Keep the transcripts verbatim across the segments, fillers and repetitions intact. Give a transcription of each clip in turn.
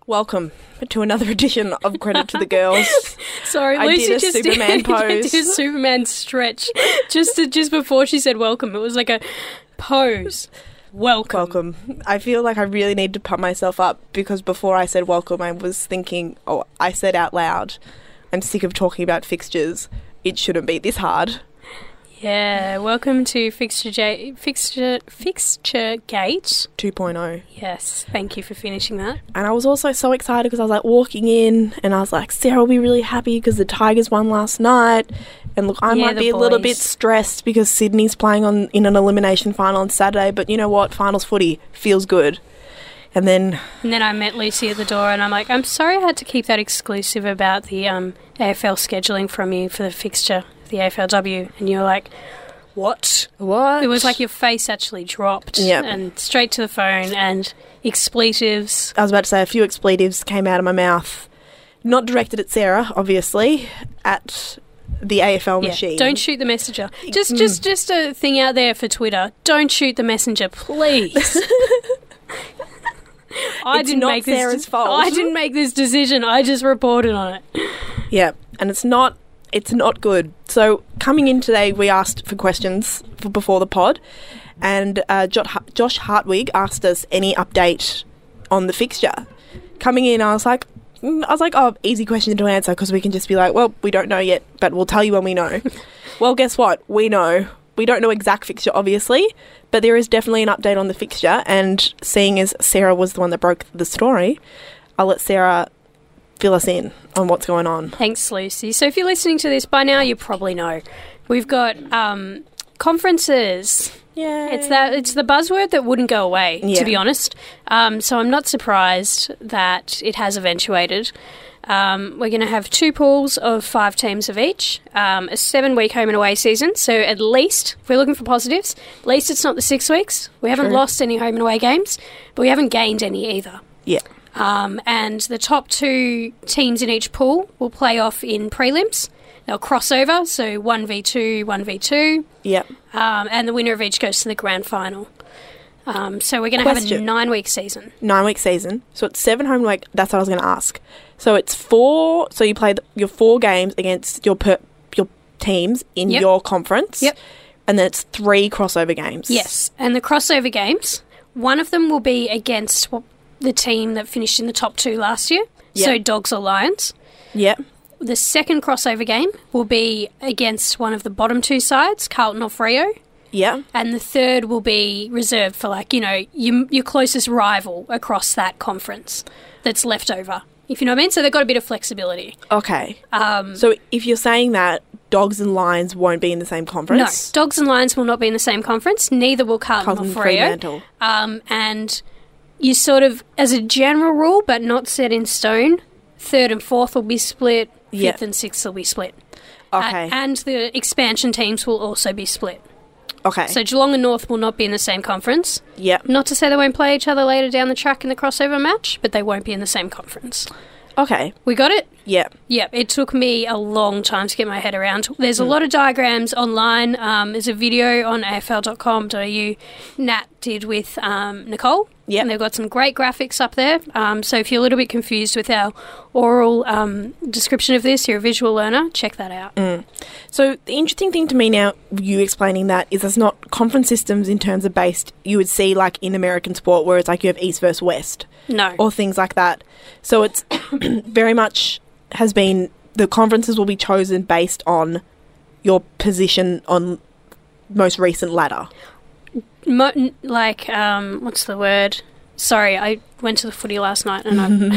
Welcome to another edition of Credit to the Girls. Sorry, I Lucy did a just Superman did, pose. did a Superman stretch just to, just before she said welcome. It was like a pose. Welcome. Welcome. I feel like I really need to pump myself up because before I said welcome, I was thinking, oh, I said out loud, I'm sick of talking about fixtures. It shouldn't be this hard. Yeah, welcome to Fixture J- Fixture Fixture Gate two point oh. Yes, thank you for finishing that. And I was also so excited because I was like walking in and I was like, Sarah will be really happy because the Tigers won last night. And look, I Yeah, might the be a little boys. bit stressed because Sydney's playing on in an elimination final on Saturday. But you know what? Finals footy feels good. And then... And then I met Lucy at the door and I'm like, I'm sorry I had to keep that exclusive about the um, A F L scheduling from you for the fixture, the A F L W. And you were like, what? What? It was like your face actually dropped. Yep. And straight to the phone and expletives. I was about to say a few expletives came out of my mouth. Not directed at Sarah, obviously, at the A F L Yeah, machine. don't shoot the messenger. Just, just, just a thing out there for Twitter. Don't shoot the messenger, please. I It's didn't not make this. Sarah's de- fault. I didn't make this decision. I just reported on it. Yeah, and it's not it's not good. So coming in today, we asked for questions for before the pod, and uh, Jo- Josh Hartwig asked us any update on the fixture. Coming in, I was like, mm, I was like, oh, easy question to answer because we can just be like, well, we don't know yet, but we'll tell you when we know. Well, guess what? We know. We don't know exact fixture, obviously, but there is definitely an update on the fixture. And seeing as Sarah was the one that broke the story, I'll let Sarah fill us in on what's going on. Thanks, Lucy. So if you're listening to this by now, you probably know we've got um, conferences. Yeah, It's that. It's the buzzword that wouldn't go away, Yeah. to be honest. Um, so I'm not surprised that it has eventuated. Um, we're going to have two pools of five teams of each, um, a seven-week home and away season. So at least, if we're looking for positives, at least it's not the six weeks. We haven't True. lost any home and away games, but we haven't gained any either. Yeah. Um, and the top two teams in each pool will play off in prelims. They'll cross over, so one v two, one v two, Yep. um, and the winner of each goes to the grand final. Um, so we're going to have a Question. nine-week season. Nine week season. So it's seven home week. That's what I was going to ask. So it's four. So you play the, your four games against your per, your teams in Yep. your conference. Yep. And then it's three crossover games. Yes, and the crossover games, one of them will be against wh- the team that finished in the top two last year, so Yep. Dogs or Lions. Yep. The second crossover game will be against one of the bottom two sides, Carlton or Freo. Yep. And the third will be reserved for, like, you know, your, your closest rival across that conference that's left over, if you know what I mean. So they've got a bit of flexibility. Okay. Um, So if you're saying that Dogs and Lions won't be in the same no, conference, Dogs and Lions will not be in the same conference. Neither will Carlton, Carlton or Freo. Fremantle. Um, and you sort of, as a general rule, but not set in stone, third and fourth will be split, fifth Yep. and sixth will be split. Okay. Uh, and the expansion teams will also be split. Okay. So Geelong and North will not be in the same conference. Yep. Not to say they won't play each other later down the track in the crossover match, but they won't be in the same conference. Okay. We got it? Yep. Yep, it took me a long time to get my head around. There's a lot of diagrams online. Um, there's a video on A F L dot com dot A U Nat did with um, Nicole. Yep. And they've got some great graphics up there. Um, so if you're a little bit confused with our oral um, description of this, you're a visual learner, check that out. So the interesting thing to me now, you explaining that, is it's not conference systems in terms of based, you would see like in American sport where it's like you have East versus West No. or things like that. So it's very much has been, the conferences will be chosen based on your position on most recent ladder. Mo- n- like, um, what's the word? Sorry, I went to the footy last night and I'm...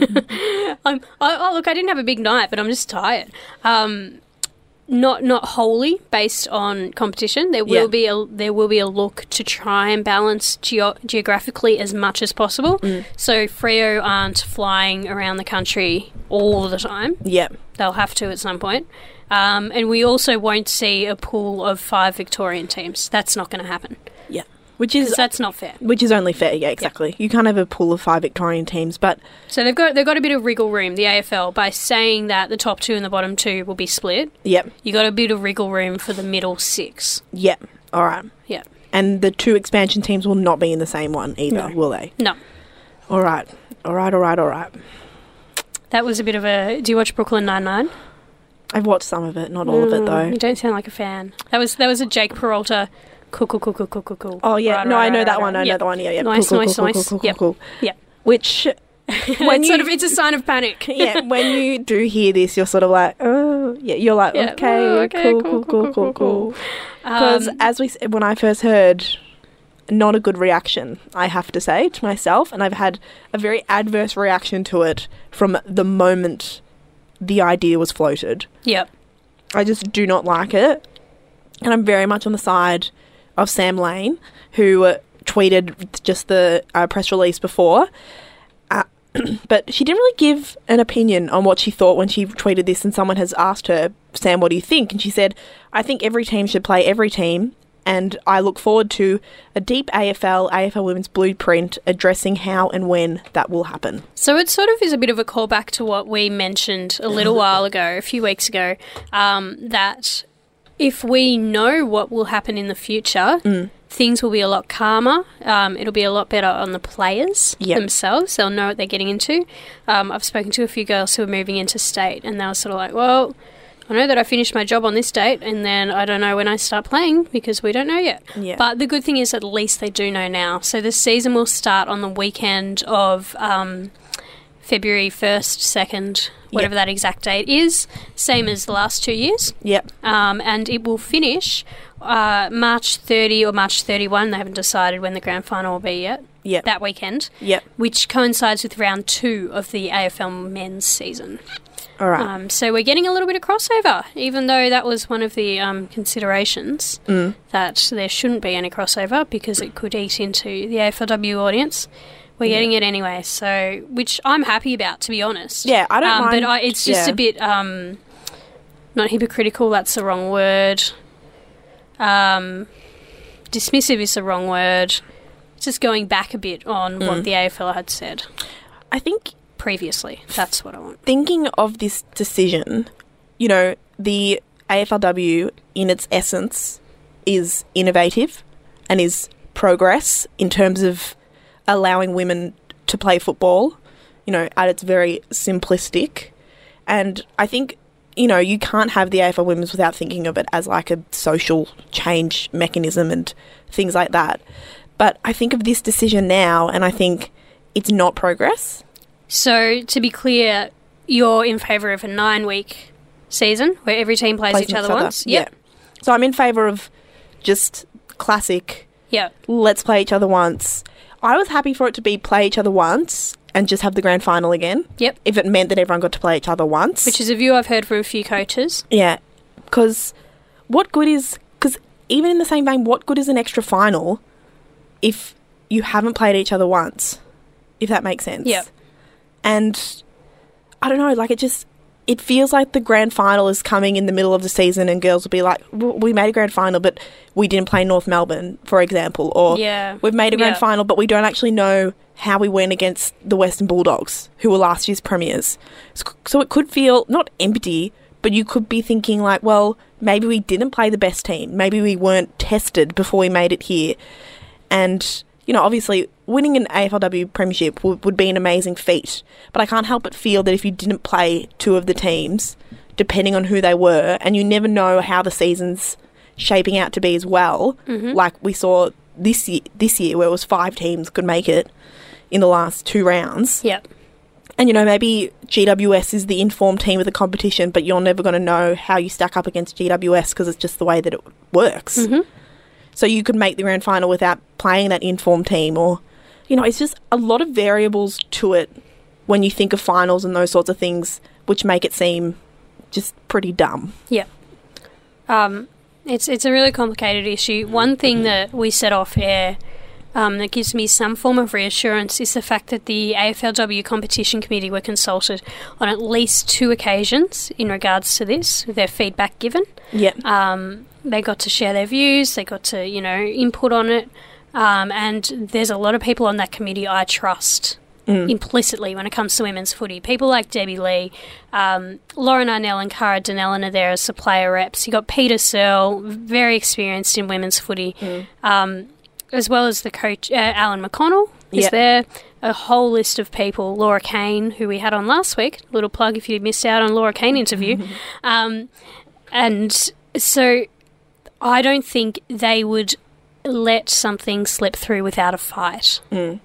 I'm oh, oh, look, I didn't have a big night, but I'm just tired. Um, not not wholly based on competition. There will Yeah. be a there will be a look to try and balance geo- geographically as much as possible. So Freo aren't flying around the country all the time. Yep. They'll have to at some point. Um, and we also won't see a pool of five Victorian teams. That's not going to happen. Yeah. Which is Because that's not fair. which is only fair, yeah, exactly. You can't have a pool of five Victorian teams, but So they've got they've got a bit of wriggle room, the A F L, by saying that the top two and the bottom two will be split. yep, You got a bit of wriggle room for the middle six. yep. All right. Yeah. And the two expansion teams will not be in the same one either, No. will they? No. All right. All right, all right, all right. That was a bit of a... Do you watch Brooklyn Nine-Nine? I've watched some of it, not all of it, though. You don't sound like a fan. That was that was a Jake Peralta... Cool, cool, cool, cool, cool, cool, cool. Oh, yeah. Right, no, right, I know right, that right, one. right. I know Yep. that one. Yeah, yeah. Nice, cool, nice, cool, nice. Cool, cool, cool, Yep. cool. Yep. Which... When it's sort of, it's a sign of panic. yeah, when you do hear this, you're sort of like, oh, yeah, you're like, Yeah. okay, Oh, okay, cool, cool, cool, cool, cool. Because Um, as we, s- when I first heard, not a good reaction, I have to say, to myself, and I've had a very adverse reaction to it from the moment the idea was floated. Yep. I just do not like it, and I'm very much on the side of Sam Lane, who uh, tweeted just the uh, press release before. Uh, but she didn't really give an opinion on what she thought when she tweeted this, and someone has asked her, Sam, what do you think? And she said, I think every team should play every team, and I look forward to a deep A F L, A F L Women's Blueprint addressing how and when that will happen. So it sort of is a bit of a callback to what we mentioned a little while ago, a few weeks ago, um, that if we know what will happen in the future, Mm. things will be a lot calmer. Um, it'll be a lot better on the players Yep. themselves. They'll know what they're getting into. Um, I've spoken to a few girls who are moving into state, and they were sort of like, well, I know that I finished my job on this date, and then I don't know when I start playing because we don't know yet. Yeah. But the good thing is at least they do know now. So the season will start on the weekend of um, February first, second, whatever that exact date is, same as the last two years. Yep. Um, and it will finish uh, March thirtieth or March thirty-first. They haven't decided when the grand final will be yet. Yep. That weekend, Yep. which coincides with round two of the A F L men's season. All right. Um, so we're getting a little bit of crossover, even though that was one of the um, considerations Mm. that there shouldn't be any crossover because it could eat into the A F L W audience. We're Yeah. getting it anyway, so which I'm happy about, to be honest. Yeah, I don't um, mind. But I, it's just yeah. a bit um, not hypocritical. That's the wrong word. Um, dismissive is the wrong word. Just going back a bit on Mm. what the A F L had said I think previously. That's what I want. thinking of this decision, you know, the A F L W in its essence is innovative and is progress in terms of allowing women to play football, you know, at its very simplistic. And I think, you know, you can't have the A F L Women's without thinking of it as like a social change mechanism and things like that. But I think of this decision now and I think it's not progress. So, to be clear, you're in favour of a nine-week season where every team plays Plays each other once? Yeah. So I'm in favour of just classic, Yeah. let's play each other once. I was happy for it to be play each other once and just have the grand final again. Yep. If it meant that everyone got to play each other once. Which is a view I've heard from a few coaches. Yeah. Because what good is... Because even in the same vein, what good is an extra final if you haven't played each other once? If that makes sense. Yep. And I don't know, like it just... It feels like the grand final is coming in the middle of the season and girls will be like, well, we made a grand final, but we didn't play North Melbourne, for example. Or Yeah. we've made a grand Yeah. final, but we don't actually know how we went against the Western Bulldogs, who were last year's premiers. So, so it could feel not empty, but you could be thinking like, well, maybe we didn't play the best team. Maybe we weren't tested before we made it here. And, you know, obviously winning an A F L W premiership w- would be an amazing feat. But I can't help but feel that if you didn't play two of the teams, depending on who they were, and you never know how the season's shaping out to be as well, Mhm. like we saw this year, this year where it was five teams could make it in the last two rounds. Yep. And, you know, maybe G W S is the informed team of the competition, but you're never going to know how you stack up against G W S because it's just the way that it works. Mhm. So you could make the grand final without playing that informed team or, you know, it's just a lot of variables to it when you think of finals and those sorts of things, which make it seem just pretty dumb. Yeah. Um, it's it's a really complicated issue. One thing that we set off air um, that gives me some form of reassurance is the fact that the A F L W Competition Committee were consulted on at least two occasions in regards to this, with their feedback given. Yeah. Um, they got to share their views, they got to, you know, input on it, um, and there's a lot of people on that committee I trust Mm. implicitly when it comes to women's footy. People like Debbie Lee, um, Lauren Arnell and Cara Donnellan are there as the player reps. You got Peter Searle, very experienced in women's footy, Mm. um, as well as the coach, uh, Alan McConnell, is Yep. there. A whole list of people. Laura Kane, who we had on last week. Little plug if you missed out on Laura Kane interview. um, and so I don't think they would let something slip through without a fight. Mm.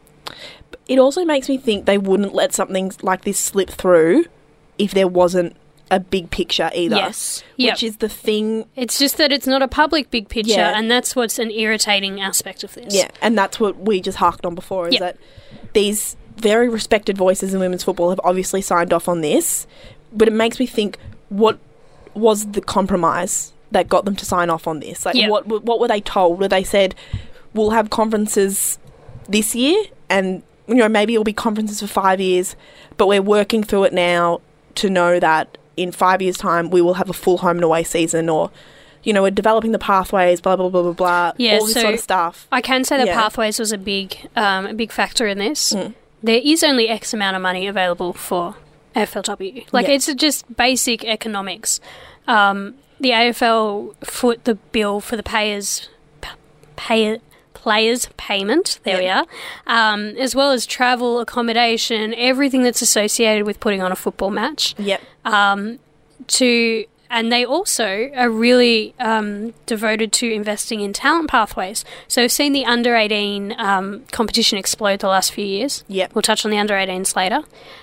It also makes me think they wouldn't let something like this slip through if there wasn't a big picture either. Yes. Yep. Which is the thing. It's just that it's not a public big picture, Yeah. and that's what's an irritating aspect of this. Yeah, and that's what we just harked on before, is Yep. that these very respected voices in women's football have obviously signed off on this, but it makes me think, what was the compromise that got them to sign off on this? Like, Yep. what what were they told? Were they said, we'll have conferences this year, and you know maybe it'll be conferences for five years, but we're working through it now to know that in five years' time we will have a full home and away season, or you know, we're developing the pathways, blah, blah, blah, blah, blah, Yeah, all this so sort of stuff. I can say that Yeah. pathways was a big, um, a big factor in this. Mm. There is only X amount of money available for A F L W. Like, Yeah. it's just basic economics. Um, the A F L foot the bill for the payers, p- pay, players' payment, there Yeah. we are, um, as well as travel, accommodation, everything that's associated with putting on a football match. Yep. Um, to and they also are really um, devoted to investing in talent pathways. So we've seen the under eighteen um, competition explode the last few years. Yep. We'll touch on the under eighteens later.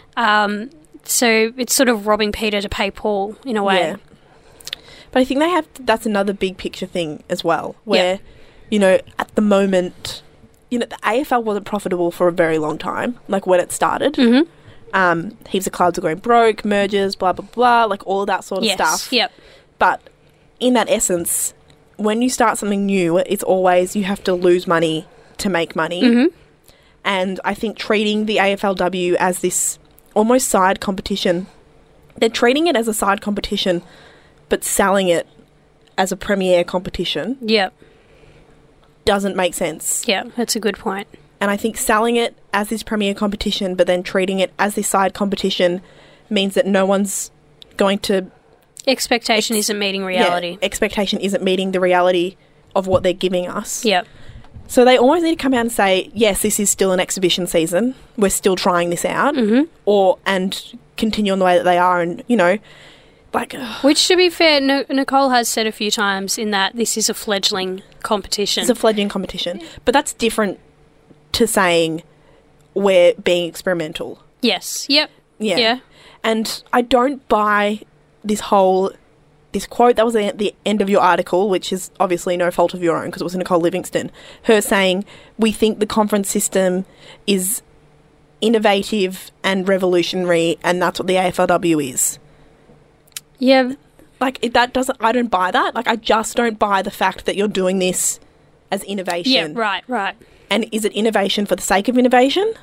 Um, so it's sort of robbing Peter to pay Paul in a way. Yeah. But I think they have, that's another big picture thing as well, where, you know, at the moment, you know, the A F L wasn't profitable for a very long time, like when it started. Mm-hmm. Um, heaps of clubs are going broke, mergers, blah, blah, blah, like all of that sort of Yes. stuff. Yep. But in that essence, when you start something new, it's always you have to lose money to make money. Mm-hmm. And I think treating the A F L W as this almost side competition, they're treating it as a side competition, but selling it as a premier competition Yep. doesn't make sense. Yeah, that's a good point. And I think selling it as this premier competition, but then treating it as this side competition, means that no one's going to... Expectation Ex- isn't meeting yeah, reality. expectation isn't meeting the reality of what they're giving us. Yep. So they almost need to come out and say, yes, this is still an exhibition season. We're still trying this out. Mm-hmm. Or, and continue on the way that they are, and, you know, like... ugh, Which, to be fair, no- Nicole has said a few times in that this is a fledgling competition. it's a fledgling competition. But that's different to saying we're being experimental. Yes. Yep. Yeah. Yeah. And I don't buy this whole... This quote that was at the end of your article, which is obviously no fault of your own because it was Nicole Livingston, her saying, we think the conference system is innovative and revolutionary, and that's what the A F L W is. Yeah. Like, it, that doesn't... I don't buy that. Like, I just don't buy the fact that you're doing this as innovation. Yeah, right, right. And is it innovation for the sake of innovation?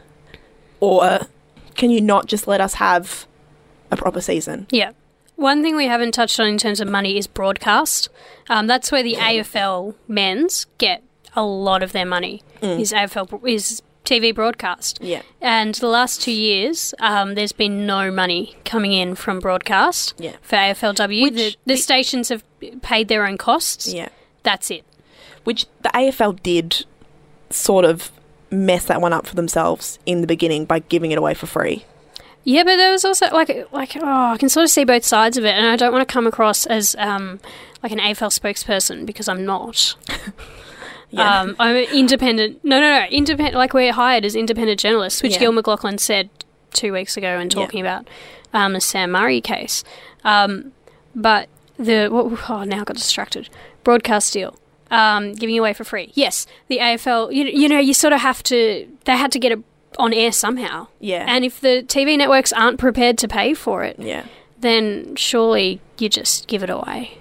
Or can you not just let us have a proper season? Yeah. One thing we haven't touched on in terms of money is broadcast. Um, that's where the A F L men's get a lot of their money. Mm. Is A F L bro- is T V broadcast. Yeah. And the last two years, um, there's been no money coming in from broadcast Yeah. for A F L W. Which The, the the- stations have paid their own costs. Yeah. That's it. Which the A F L did sort of mess that one up for themselves in the beginning by giving it away for free. Yeah, but there was also like like oh, I can sort of see both sides of it, and I don't want to come across as um, like an A F L spokesperson because I'm not. Yeah. Um, I'm an independent. No, no, no. Independent. Like we're hired as independent journalists, which Yeah. Gil McLaughlin said two weeks ago, and Yeah. talking about um, the Sam Murray case. Um, but the what, oh, now I got distracted. Broadcast deal. Um, giving away for free. Yes, the A F L. You, you know, you sort of have to. They had to get it on air somehow. Yeah. And if the T V networks aren't prepared to pay for it, yeah. then surely you just give it away.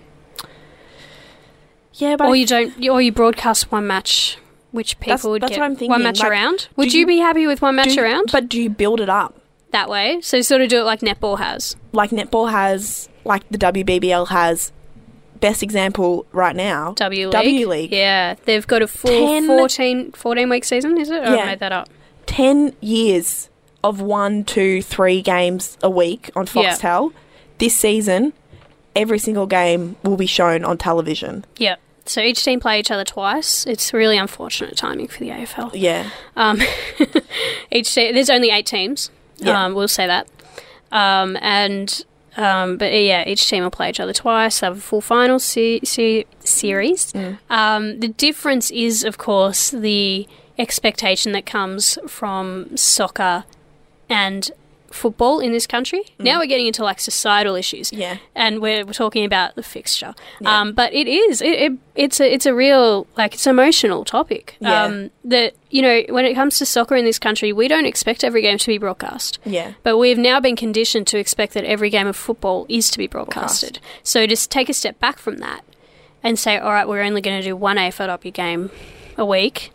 Yeah, but Or I- you don't, or you broadcast one match, which people That's- would that's get what I'm thinking, one match like, around. Would do you, you- be happy with one match do, around But do you build it up? that way? So sort of do it like netball has. Like netball has, like the W B B L has. Best example right now. W League. W League. Yeah, they've got a full Ten- fourteen, fourteen week season, is it? Or Yeah. I made that up. ten years of one, two, three games a week on Yeah. Foxtel. This season, every single game will be shown on television. Yeah. So each team play each other twice. It's really unfortunate timing for the A F L. Yeah. Um, each te- there's only eight teams. Yeah. Um, we'll say that. Um, and um, but yeah, each team will play each other twice. They have a full final se- se- series. Mm. Um, the difference is, of course, the expectation that comes from soccer and football in this country. Mm. Now we're getting into like societal issues, yeah, and we're, we're talking about the fixture. Yeah. Um, but it is it, it it's a it's a real like it's an emotional topic. Yeah. Um, that you know when it comes to soccer in this country, we don't expect every game to be broadcast. Yeah, but we have now been conditioned to expect that every game of football is to be broadcasted. Broadcast. So just take a step back from that and say, all right, we're only going to do one A F L W game a week.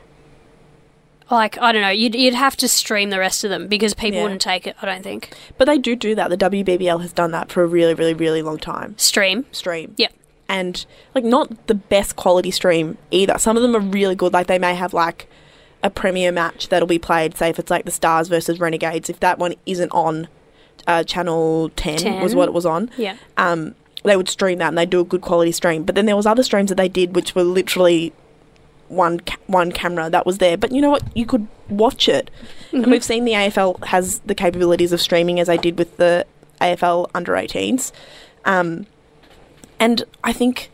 Like, I don't know, you'd, you'd have to stream the rest of them because people Yeah. wouldn't take it, I don't think. But they do do that. The W B B L has done that for a really, really, really long time. Stream? Stream. Yep. And, like, not the best quality stream either. Some of them are really good. Like, they may have, like, a premier match that'll be played, say if it's, like, the Stars versus Renegades. If that one isn't on uh, Channel ten, ten was what it was on. Yeah. Um, they would stream that and they'd do a good quality stream. But then there was other streams that they did which were literally one ca- one camera that was there. But you know what? You could watch it. Mm-hmm. And we've seen the A F L has the capabilities of streaming as they did with the A F L under eighteens. Um, and I think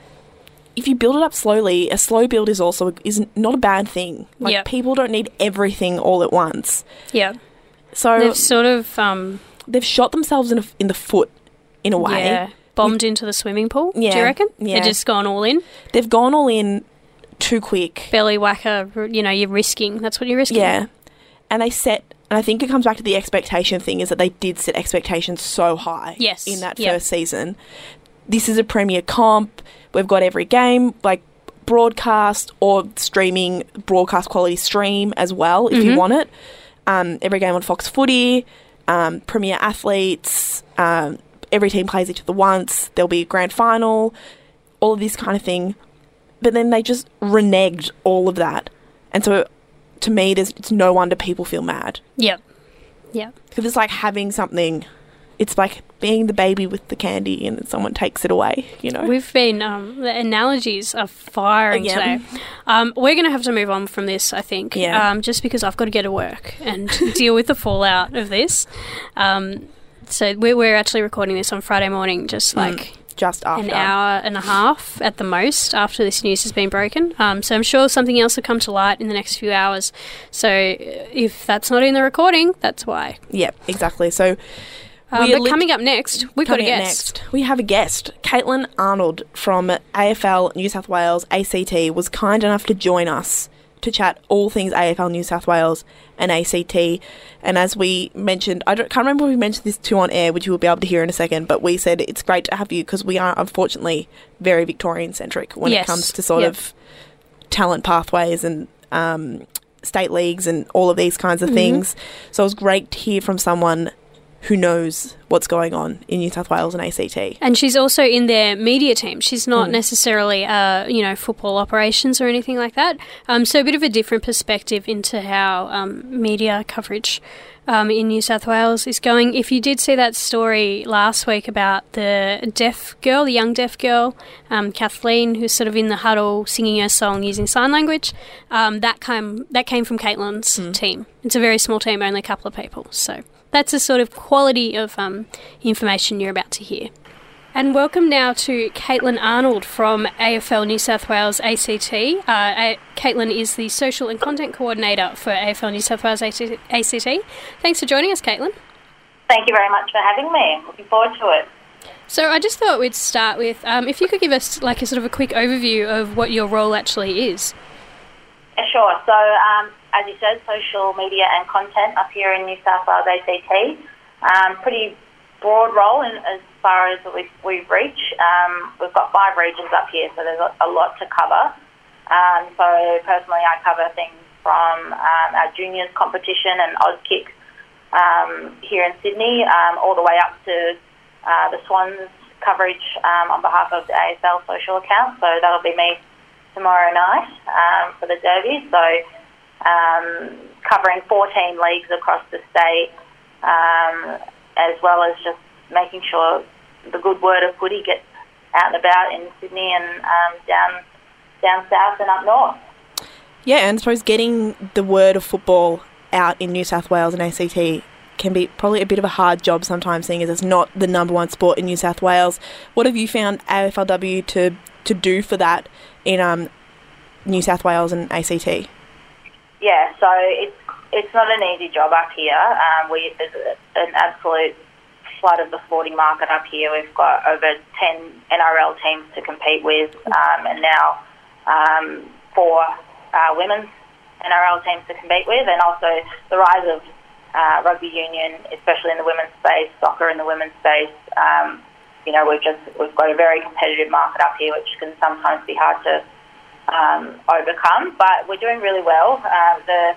if you build it up slowly, a slow build is also is not a bad thing. Like Yep. people don't need everything all at once. Yeah. So They've sort of... Um, they've shot themselves in, a, in the foot in a way. yeah, bombed into the swimming pool, Yeah, do you reckon? yeah. They've just gone all in? They've gone all in too quick. Belly whacker, you know, you're risking. That's what you're risking. Yeah. And they set, and I think it comes back to the expectation thing, is that they did set expectations so high Yes. in that Yep. first season. This is a premier comp. We've got every game, like broadcast or streaming, broadcast quality stream as well, if Mm-hmm. you want it. Um, every game on Fox Footy, um, premier athletes, um, every team plays each other once. There'll be a grand final, all of this kind of thing. But then they just reneged all of that. And so, to me, there's, it's no wonder people feel mad. Yep. Yep. Because it's like having something, it's like being the baby with the candy and someone takes it away, you know? We've been, um, the analogies are firing Yeah. today. Um, we're going to have to move on from this, I think, Yeah. um, just because I've got to get to work and deal with the fallout of this. Um, so we're, we're actually recording this on Friday morning, just like... Mm. Just after. An hour and a half at the most after this news has been broken. Um, so I'm sure something else will come to light in the next few hours. So if that's not in the recording, that's why. Yep, exactly. So, Um, we are but lit- coming up next, we've got a coming up guest. next, we have a guest. Caitlin Arnold from A F L New South Wales A C T was kind enough to join us to chat all things A F L New South Wales and A C T. And as we mentioned, I don't, can't remember if we mentioned this too on air, which you will be able to hear in a second, but we said it's great to have you because we are unfortunately very Victorian-centric when Yes. it comes to sort Yep. of talent pathways and um, state leagues and all of these kinds of things. So it was great to hear from someone who knows what's going on in New South Wales and A C T. And she's also in their media team. She's not Mm. necessarily, uh, you know, football operations or anything like that. Um, so a bit of a different perspective into how um, media coverage um, in New South Wales is going. If you did see that story last week about the deaf girl, the young deaf girl, um, Kathleen, who's sort of in the huddle singing her song using sign language, um, that came that came from Caitlin's Mm. team. It's a very small team, only a couple of people. So that's the sort of quality of um, information you're about to hear. And welcome now to Caitlin Arnold from A F L New South Wales A C T. Uh, A- Caitlin is the Social and Content Coordinator for A F L New South Wales A C T. Thanks for joining us, Caitlin. Thank you very much for having me. Looking forward to it. So I just thought we'd start with, um, if you could give us like a sort of a quick overview of what your role actually is. Yeah, sure. So, um, as you said, social media and content up here in New South Wales A C T. Um, pretty broad role in, as far as we, we reach. Um, we've got five regions up here, so there's a, a lot to cover. Um, so personally, I cover things from um, our juniors competition and Auskick um, here in Sydney, um, all the way up to uh, the Swans coverage um, on behalf of the A F L social account. So that'll be me tomorrow night um, for the Derby. So um, covering fourteen leagues across the state, um, as well as just making sure the good word of footy gets out and about in Sydney and um, down down south and up north. Yeah, and I suppose getting the word of football out in New South Wales and A C T can be probably a bit of a hard job sometimes, seeing as it's not the number one sport in New South Wales. What have you found A F L W to, to do for that in um, New South Wales and A C T? Yeah, so it's it's not an easy job up here. Um, we there's a, an absolute flood of the sporting market up here. We've got over ten N R L teams to compete with, um, and now um, four uh, women's N R L teams to compete with, and also the rise of uh, rugby union, especially in the women's space, soccer in the women's space. Um, you know, we've just we've got a very competitive market up here, which can sometimes be hard to um, overcome. But we're doing really well. Uh, the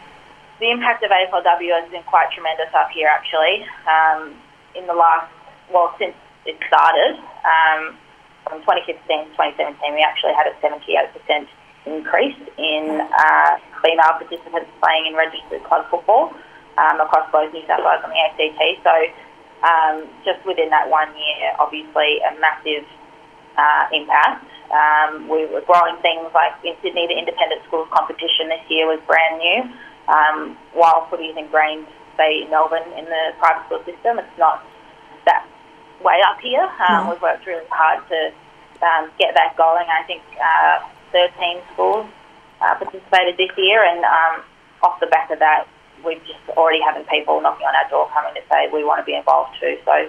the impact of A F L W has been quite tremendous up here, actually. Um, in the last, well, since it started, um, from twenty fifteen to twenty seventeen, we actually had a seventy-eight percent increase in uh, female participants playing in registered club football um, across both New South Wales and the A C T. So um, just within that one year, obviously a massive uh, impact. Um, we were growing things like in Sydney, the independent schools competition this year was brand new. Um, while footy is ingrained, say, in Melbourne in the private school system, it's not that way up here. Um, mm. We've worked really hard to um, get that going. I think uh, thirteen schools uh, participated this year, and um, off the back of that, we're just already having people knocking on our door coming to say we want to be involved too. So,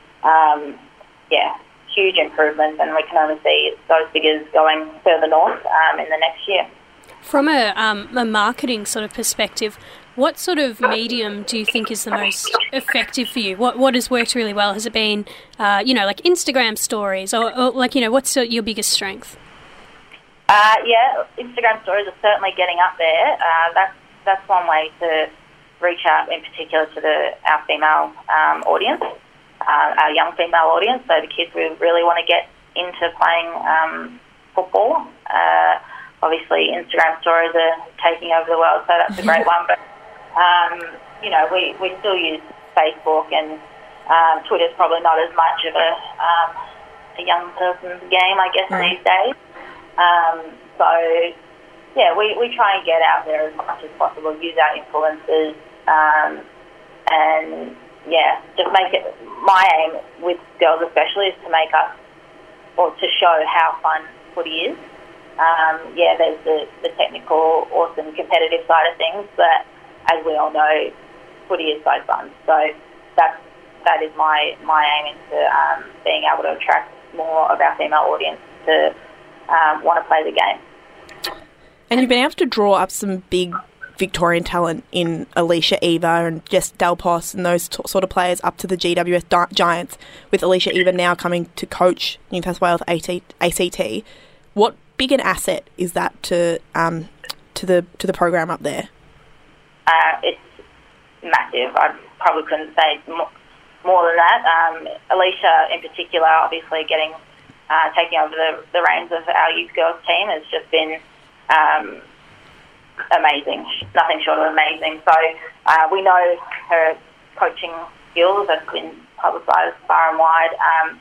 um, yeah, huge improvements, and we can only see those figures going further north um, in the next year. From a, um, a marketing sort of perspective, what sort of medium do you think is the most effective for you? What what has worked really well? Has it been, uh, you know, like Instagram stories, or, or like, you know, what's your biggest strength? Uh, yeah, Instagram stories are certainly getting up there. Uh, that's that's one way to reach out, in particular to the our female um, audience, uh, our young female audience. So the kids who really want to get into playing um, football. Uh, obviously, Instagram stories are taking over the world, so that's a great one. But um, you know, we, we still use Facebook, and um, Twitter's probably not as much of a um, a young person's game, I guess, mm. these days. Um, so, yeah, we, we try and get out there as much as possible, use our influencers, um, and, yeah, just make it, my aim with girls especially is to make us, or to show how fun footy is. Um, yeah, there's the, the technical, awesome, competitive side of things, but as we all know, footy is so fun. So that's, that is my, my aim into um, being able to attract more of our female audience to Um, want to play the game. And you've been able to draw up some big Victorian talent in Alicia Eva and Jess Delpos and those t- sort of players up to the G W S di- Giants, with Alicia Eva now coming to coach New South Wales A C T. What big an asset is that to um, to the to the program up there? Uh, it's massive. I probably couldn't say more, more than that. Um, Alicia, in particular, obviously getting Uh, taking over the, the reins of our youth girls team has just been um, amazing, nothing short of amazing. So uh, we know her coaching skills have been publicised far and wide, um,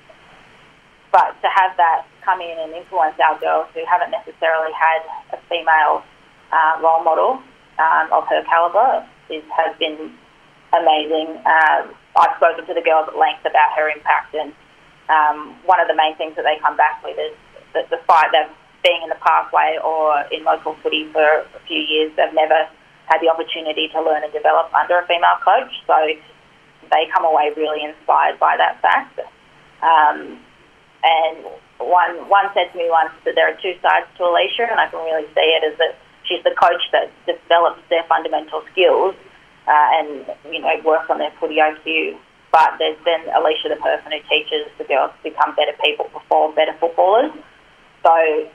but to have that come in and influence our girls who haven't necessarily had a female uh, role model um, of her calibre is, has been amazing. Um, I've spoken to the girls at length about her impact, and Um, one of the main things that they come back with is that despite them being in the pathway or in local footy for a few years, they've never had the opportunity to learn and develop under a female coach. So they come away really inspired by that fact. Um, and one one said to me once that there are two sides to Alicia, and I can really see it, is that she's the coach that develops their fundamental skills uh, and, you know, works on their footy I Q. But there's then Alicia, the person who teaches the girls to become better people, perform better footballers. So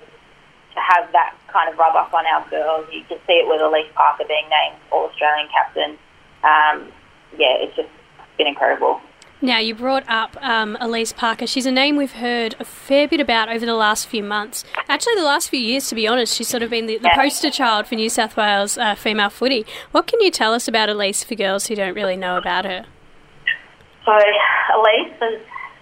to have that kind of rub off on our girls, you can see it with Elise Parker being named All-Australian captain. Um, yeah, it's just been incredible. Now, you brought up um, Elise Parker. She's a name we've heard a fair bit about over the last few months. Actually, the last few years, to be honest. She's sort of been the, the yeah. poster child for New South Wales uh, female footy. What can you tell us about Elise for girls who don't really know about her? So Elise has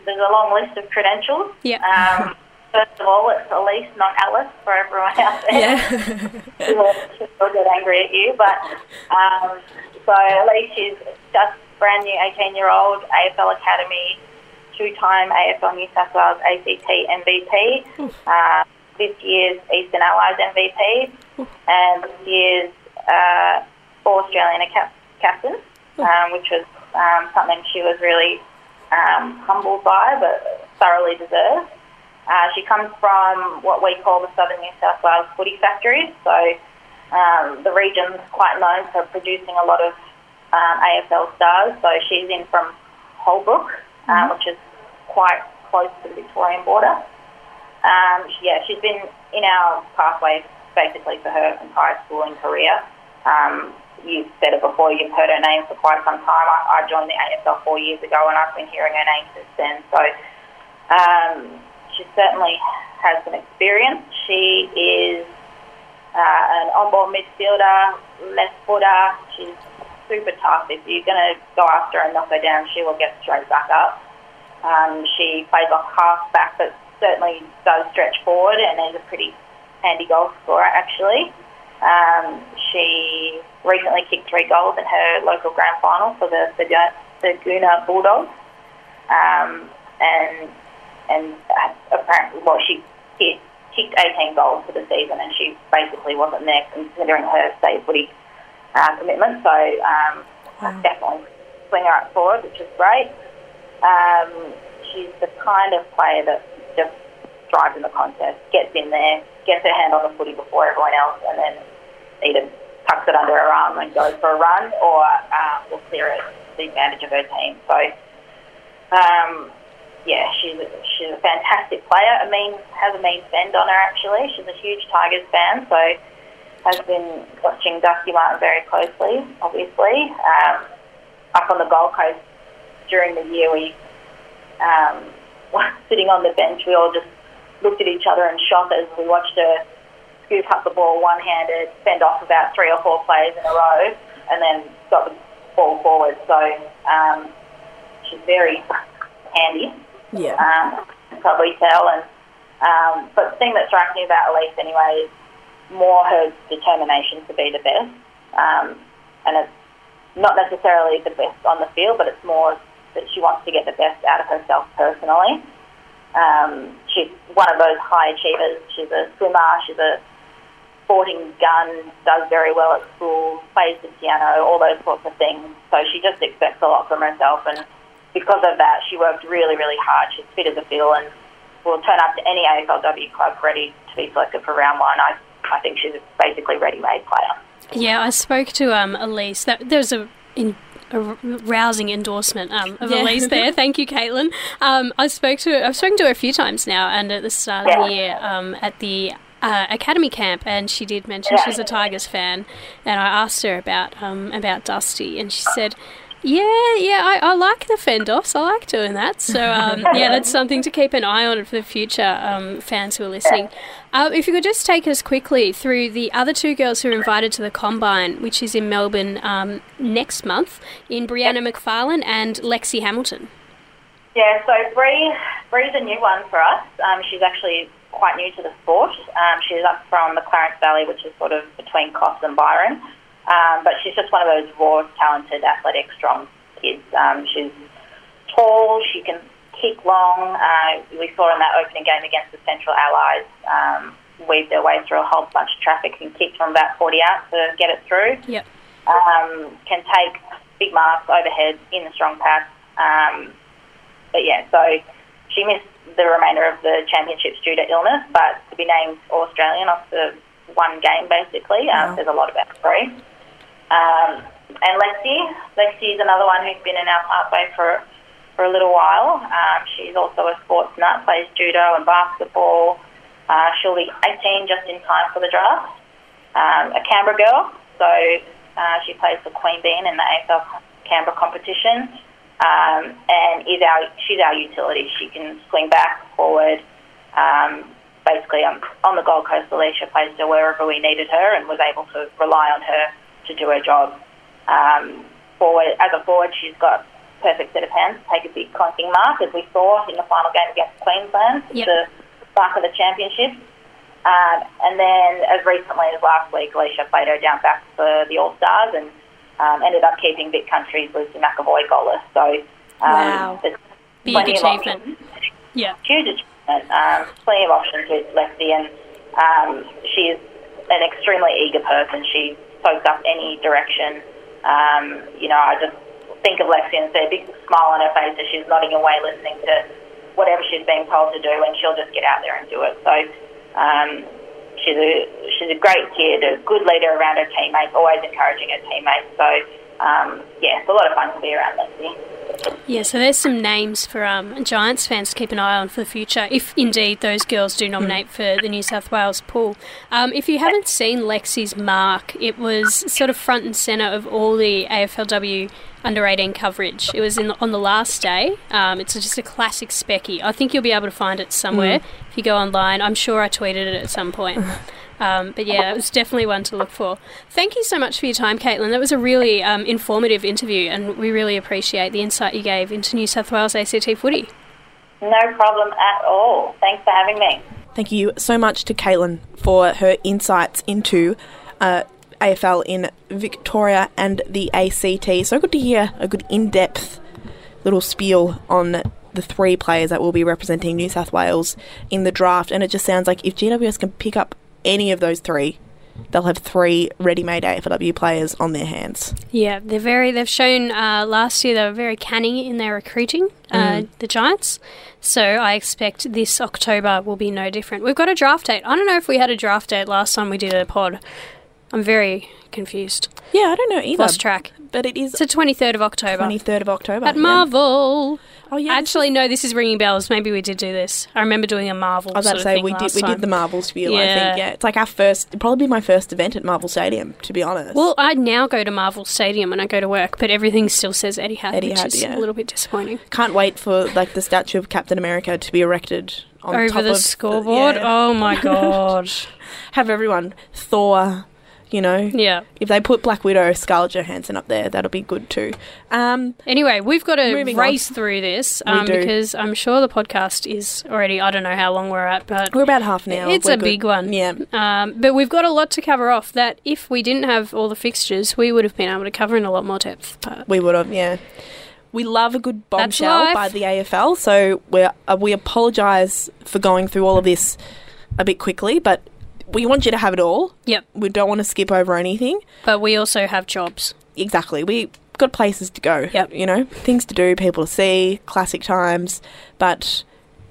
there's a long list of credentials. Yeah. Um, first of all, it's Elise, not Alice, for everyone out there. Yeah. she will, she will get angry at you. But um, so Elise is just brand new eighteen-year-old A F L Academy, two-time A F L New South Wales A C T M V P, uh, this year's Eastern Allies M V P, and this year's uh, All-Australian cap- captain, um, which was um, something she was really um, humbled by, but thoroughly deserved. Uh, she comes from what we call the Southern New South Wales footy factories, so um, the region's quite known for producing a lot of um, A F L stars. So she's in from Holbrook, um, mm-hmm. which is quite close to the Victorian border. Um, she, yeah, she's been in our pathway basically for her entire schooling career. Um, you've said it before, you've heard her name for quite some time. I, I joined the A F L four years ago and I've been hearing her name since then. So um, she certainly has some experience. She is uh, an on-ball midfielder, left footer. She's super tough. If you're going to go after her and knock her down, she will get straight back up. Um, she plays off half-back, but certainly does stretch forward and is a pretty handy goal scorer, actually. Um, she recently kicked three goals in her local grand final for the Thurgoona Bulldogs. Um, and and apparently, well, she kicked, kicked eighteen goals for the season and she basically wasn't there considering her state footy uh, commitment. So um, wow. definitely swing her up forward, which is great. Um, she's the kind of player that just thrives in the contest, gets in there, gets her hand on the footy before everyone else, and then either tucks it under her arm and goes for a run, or uh, will clear it to the advantage of her team. So, um, yeah, she's a, she's a fantastic player. I mean, has a mean spend on her, actually. She's a huge Tigers fan, so has been watching Dusty Martin very closely, obviously. Um, up on the Gold Coast during the year, we um, were sitting on the bench, we all just looked at each other in shock as we watched her scoop up the ball one-handed, fend off about three or four players in a row, and then got the ball forward. So um, she's very handy. Yeah. Um, you can probably tell. And um, but the thing that strikes me about Elise anyway is more her determination to be the best. Um, and it's not necessarily the best on the field, but it's more that she wants to get the best out of herself personally. Um, she's one of those high achievers. She's a swimmer, she's a sporting gun, does very well at school, plays the piano, all those sorts of things. So she just expects a lot from herself, and because of that, she worked really, really hard. She's fit as a fiddle and will turn up to any A F L W club ready to be selected for round one. I, I think she's basically a ready-made player. Yeah, I spoke to um, Elise. That, there was a... In- A rousing endorsement um, of yeah. Elise there. Thank you, Caitlin. Um, I spoke to I've spoken to her a few times now, and at the start yeah. of the year um, at the uh, academy camp, and she did mention yeah. she's a Tigers fan, and I asked her about um, about Dusty, and she said, "Yeah, yeah, I, I like the fend-offs. I like doing that." So um, yeah, that's something to keep an eye on for the future um, fans who are listening. Uh, if you could just take us quickly through the other two girls who are invited to the Combine, which is in Melbourne um, next month, in Brianna McFarlane and Lexi Hamilton. Yeah, so Bree, Bree's a new one for us. Um, she's actually quite new to the sport. Um, she's up from the Clarence Valley, which is sort of between Coffs and Byron. Um, but she's just one of those raw, talented, athletic, strong kids. Um, she's tall, she can kick long. Uh, we saw in that opening game against the Central Allies, um, weaved their way through a whole bunch of traffic and kicked from about forty out to get it through. Yep. Um, can take big marks overhead in the strong pass. Um, but yeah, so she missed the remainder of the championships due to illness, but to be named All-Australian off the one game, basically, um, wow. says a lot about Bree. Um, and Lexi, Lexi is another one who's been in our pathway for for a little while. Um, she's also a sports nut, plays judo and basketball. Uh, she'll be eighteen just in time for the draft. Um, a Canberra girl, so uh, she plays for Queen Bean in the A F L Canberra competition. Um, and is our she's our utility. She can swing back, forward. Um, basically, um, on the Gold Coast, Alicia placed her wherever we needed her and was able to rely on her to do her job. Um, forward as a forward, she's got perfect set of hands to take a big clanking mark, as we saw in the final game against Queensland, Yep. the spark of the championship. Um, and then as recently as last week, Alicia played her down back for the All-Stars and um, ended up keeping Big Country's Lucy McAvoy goalless. So um, Wow. there's Big plenty achievement. of options. Yeah. Huge achievement. Um, plenty of options with Lexi, and um, she is an extremely eager person. She soaks up any direction. Um, you know, I just think of Lexi and see a big smile on her face as she's nodding away listening to whatever she's being told to do, and she'll just get out there and do it. So um, she's a she's a great kid, a good leader around her teammates, always encouraging her teammates. So um, yeah, it's a lot of fun to be around Lexi. Yeah, so there's some names for um, Giants fans to keep an eye on for the future, if indeed those girls do nominate mm. for the New South Wales pool. Um, if you haven't seen Lexi's mark, it was sort of front and centre of all the A F L W under eighteen coverage. It was in the, on the last day. Um, it's just a classic specky. I think you'll be able to find it somewhere mm. if you go online. I'm sure I tweeted it at some point. Um, but yeah, it was definitely one to look for. Thank you so much for your time, Caitlin. That was a really um, informative interview, and we really appreciate the insight you gave into New South Wales A C T footy. No problem at all. Thanks for having me. Thank you so much to Caitlin for her insights into uh, A F L in Victoria and the A C T. So good to hear a good in-depth little spiel on the three players that will be representing New South Wales in the draft. And it just sounds like if G W S can pick up any of those three, they'll have three ready-made A F L W players on their hands. Yeah, they're very. They've shown uh, last year they were very canny in their recruiting, uh, mm. the Giants. So I expect this October will be no different. We've got a draft date. I don't know if we had a draft date last time we did a pod. I'm very confused. Yeah, I don't know either. Lost track. But it is... It's the twenty-third of October. twenty-third of October. At yeah. Marvel. Oh, yeah. Actually, no, this is ringing bells. Maybe we did do this. I remember doing a Marvel I was about to say, we did we time. did the Marvel spiel, yeah. I think, yeah. It's like our first... It'd probably be my first event at Marvel Stadium, to be honest. Well, I now go to Marvel Stadium when I go to work, but everything still says Etihad, Etihad, which is yeah. a little bit disappointing. Can't wait for, like, the statue of Captain America to be erected on Over top the of scoreboard? The, yeah. Oh, my God. Have everyone... Thor... You know, yeah. If they put Black Widow, Scarlett Johansson up there, that'll be good too. Um, anyway, we've got to race on. through this um, because I'm sure the podcast is already, I don't know how long we're at, but... We're about half an hour. It's we're a good. big one. Yeah. Um, but we've got a lot to cover off that if we didn't have all the fixtures, we would have been able to cover in a lot more depth. But we would have, yeah. We love a good bombshell life. by the A F L, so we're, uh, we apologise for going through all of this a bit quickly, but... We want you to have it all. Yep. We don't want to skip over anything. But we also have jobs. Exactly. We got places to go. Yep. You know, things to do, people to see, classic times. But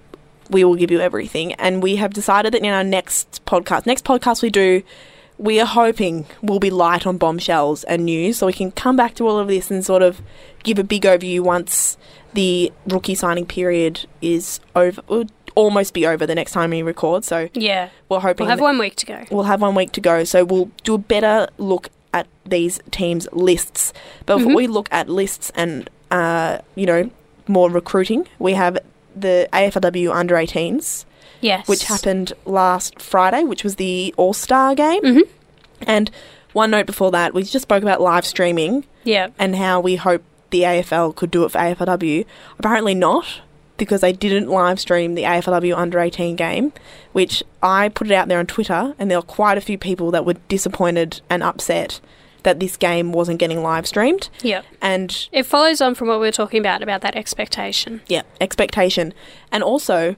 we will give you everything. And we have decided that in our next podcast, next podcast we do, we are hoping will be light on bombshells and news, so we can come back to all of this and sort of give a big overview once the rookie signing period is over. We'll almost be over the next time we record. So yeah, we're hoping we'll have one week to go. We'll have one week to go. So we'll do a better look at these teams' lists. But before Mm-hmm. we look at lists and uh, you know, more recruiting, we have the A F L W under eighteens. Yes. Which happened last Friday, which was the All-Star game. Mm-hmm. And one note before that, we just spoke about live streaming. Yeah. And how we hope the A F L could do it for A F L W. Apparently not, because they didn't live stream the A F L W under eighteen game, which I put it out there on Twitter, and there were quite a few people that were disappointed and upset that this game wasn't getting live streamed. Yeah. And it follows on from what we were talking about, about that expectation. Yeah, expectation. And also,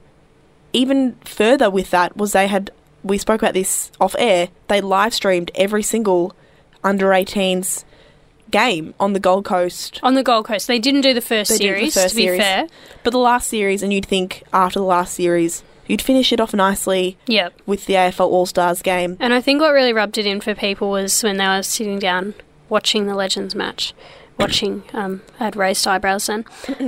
even further with that was they had, we spoke about this off air, they live streamed every single under eighteens game on the Gold Coast. On the Gold Coast. They didn't do the first They series, did the first to be series. fair. But the last series, and you'd think after the last series, you'd finish it off nicely Yep. with the A F L All-Stars game. And I think what really rubbed it in for people was when they were sitting down watching the Legends match, watching, um, I had raised eyebrows then.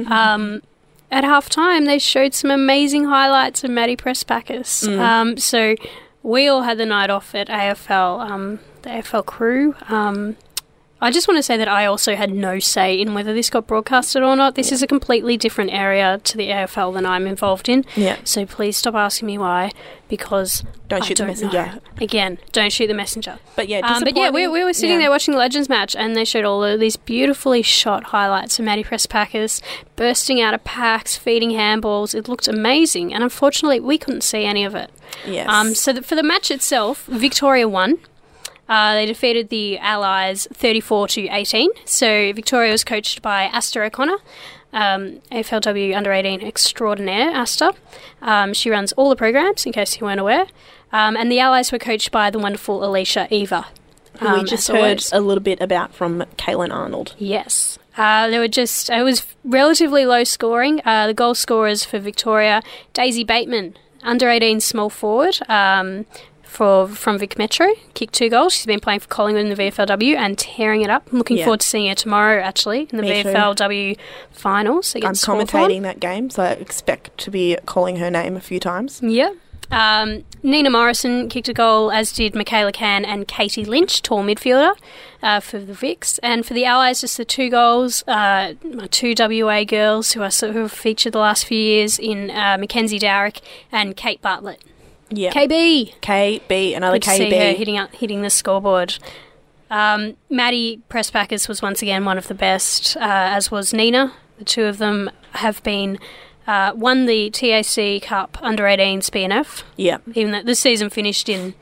um, at half-time, they showed some amazing highlights of Maddie Prespakis. Mm. Um, so we all had the night off at A F L, um, the A F L crew. Um, I just want to say that I also had no say in whether this got broadcasted or not. This Yeah. is a completely different area to the A F L than I'm involved in. Yeah. So please stop asking me why, because Don't I shoot the don't messenger. know. Again, don't shoot the messenger. But yeah, Um, but yeah, we, disappointing. we were sitting Yeah. there watching the Legends match, and they showed all of these beautifully shot highlights of Maddie Presspackers bursting out of packs, feeding handballs. It looked amazing, and unfortunately, we couldn't see any of it. Yes. Um, so that for the match itself, Victoria won. Uh, they defeated the Allies thirty-four to eighteen. So Victoria was coached by Asta O'Connor, um, A F L W under eighteen extraordinaire, Asta. Um, she runs all the programs, in case you weren't aware. Um, and the Allies were coached by the wonderful Alicia Eva. Who um, we just as heard always. a little bit about from Caitlin Arnold. Yes. Uh, they were just, it was relatively low scoring. Uh, the goal scorers for Victoria, Daisy Bateman, under eighteen small forward, um, for from Vic Metro, kicked two goals. She's been playing for Collingwood in the V F L W and tearing it up. I'm looking Yeah. forward to seeing her tomorrow, actually, in the Me V F L W finals I'm against commentating Hawthorn. that game, so I expect to be calling her name a few times. Yeah. Um, Nina Morrison kicked a goal, as did Michaela Cann and Katie Lynch, tall midfielder, uh, for the Vics. And for the Allies, just the two goals, uh, my two W A girls who, are, who have featured the last few years in uh, Mackenzie Dowrick and Kate Bartlett. Yeah. K B! K B, another Good to see her K B. hitting, up, hitting the scoreboard. Um, Maddie Presspackers was once again one of the best, uh, as was Nina. The two of them have been... Uh, won the T A C Cup under eighteens B N F, Yeah. even though the season finished in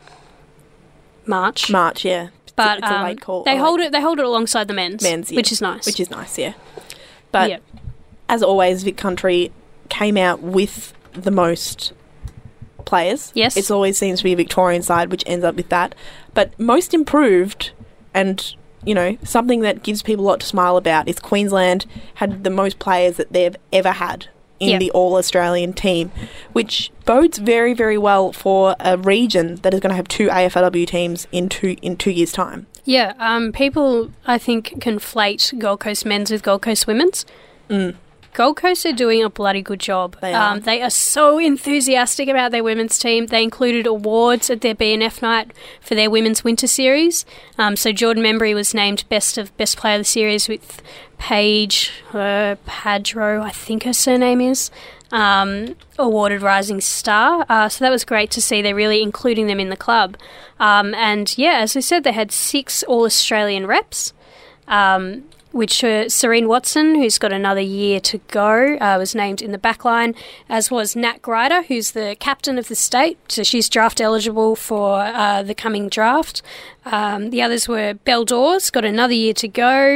March. March, yeah. It's a- But it's a um, late call. they a hold late- it. They hold it alongside the men's, Men's, yeah. which is nice. Which is nice, yeah. But yeah. as always, Vic Country came out with the most players. Yes. It always seems to be a Victorian side, which ends up with that. But most improved, and, you know, something that gives people a lot to smile about is Queensland had the most players that they've ever had in Yep. the All-Australian team, which bodes very, very well for a region that is going to have two A F L W teams in two, in two years' time. Yeah, um, people, I think, conflate Gold Coast men's with Gold Coast women's. Mm. Gold Coast are doing a bloody good job. They are. Um, they are so enthusiastic about their women's team. They included awards at their B N F night for their women's winter series. Um, so Jordan Membry was named best of best player of the series with Paige uh, Padro, I think her surname is, um, awarded Rising Star. Uh, so that was great to see. They're really including them in the club. Um, and yeah, as I said, they had six All-Australian reps. Um, which uh, Serene Watson, who's got another year to go, uh, was named in the backline, as was Nat Grider, who's the captain of the state. So she's draft eligible for uh, the coming draft. Um, the others were Belle Dawes, got another year to go.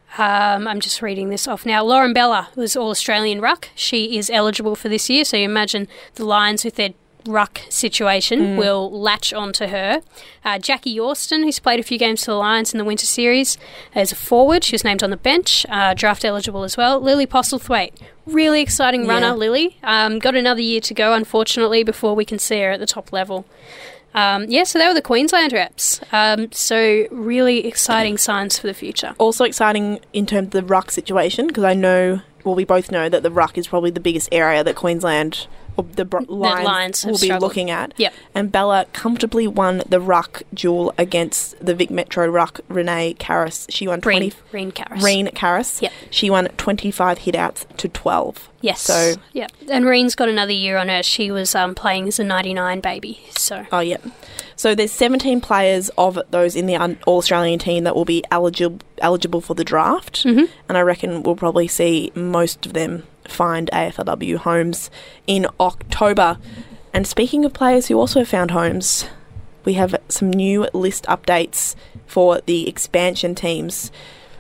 Um, I'm just reading this off now. Lauren Bella was All-Australian ruck. She is eligible for this year, so you imagine the Lions with their ruck situation will latch onto her. Uh, Jackie Yorston, who's played a few games for the Lions in the Winter Series, as a forward. She was named on the bench, uh, draft eligible as well. Lily Postlethwaite, really exciting runner, Yeah. Lily. Um, got another year to go, unfortunately, before we can see her at the top level. Um, yeah, so they were the Queensland reps. Um, so really exciting signs for the future. Also exciting in terms of the ruck situation, because I know, well, we both know that the ruck is probably the biggest area that Queensland or the, br- Lions, Lions have will be struggled. looking at. Yep. And Bella comfortably won the ruck duel against the Vic Metro ruck, Renee Karras. She won Reen, twenty. Reen Karras. Reen Karras. Yep. She won twenty-five hitouts to twelve. Yes. So, yeah, and Reen's got another year on her. She was um, playing as a ninety-nine baby. So oh, yeah. So there's seventeen players of those in the un- All-Australian team that will be eligible eligible for the draft. Mhm. And I reckon we'll probably see most of them find A F L W homes in October. And speaking of players who also found homes, we have some new list updates for the expansion teams.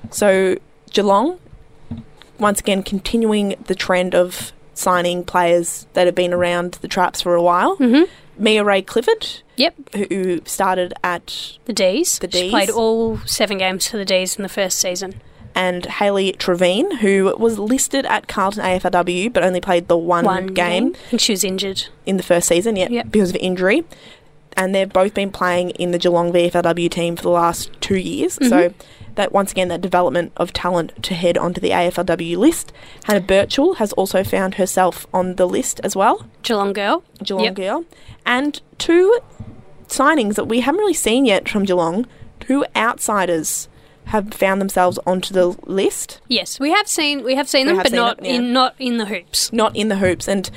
So Geelong, once again, continuing the trend of signing players that have been around the traps for a while. Mhm. Mia Ray Clifford, Yep, who started at, the D's. The She D's. played all seven games for the D's in the first season. and Hayley Trevine, who was listed at Carlton A F L W but only played the one, One game I think she was injured. in the first season, yeah, Yep. because of injury. And they've both been playing in the Geelong V F L W team for the last two years. Mm-hmm. So that, once again, that development of talent to head onto the A F L W list. Hannah Birchall has also found herself on the list as well, Geelong girl. Geelong Yep. girl. And two signings that we haven't really seen yet from Geelong, two outsiders have found themselves onto the list. Yes, we have seen we have seen We them, have but seen not it, yeah. in not in the hoops. Not in the hoops. And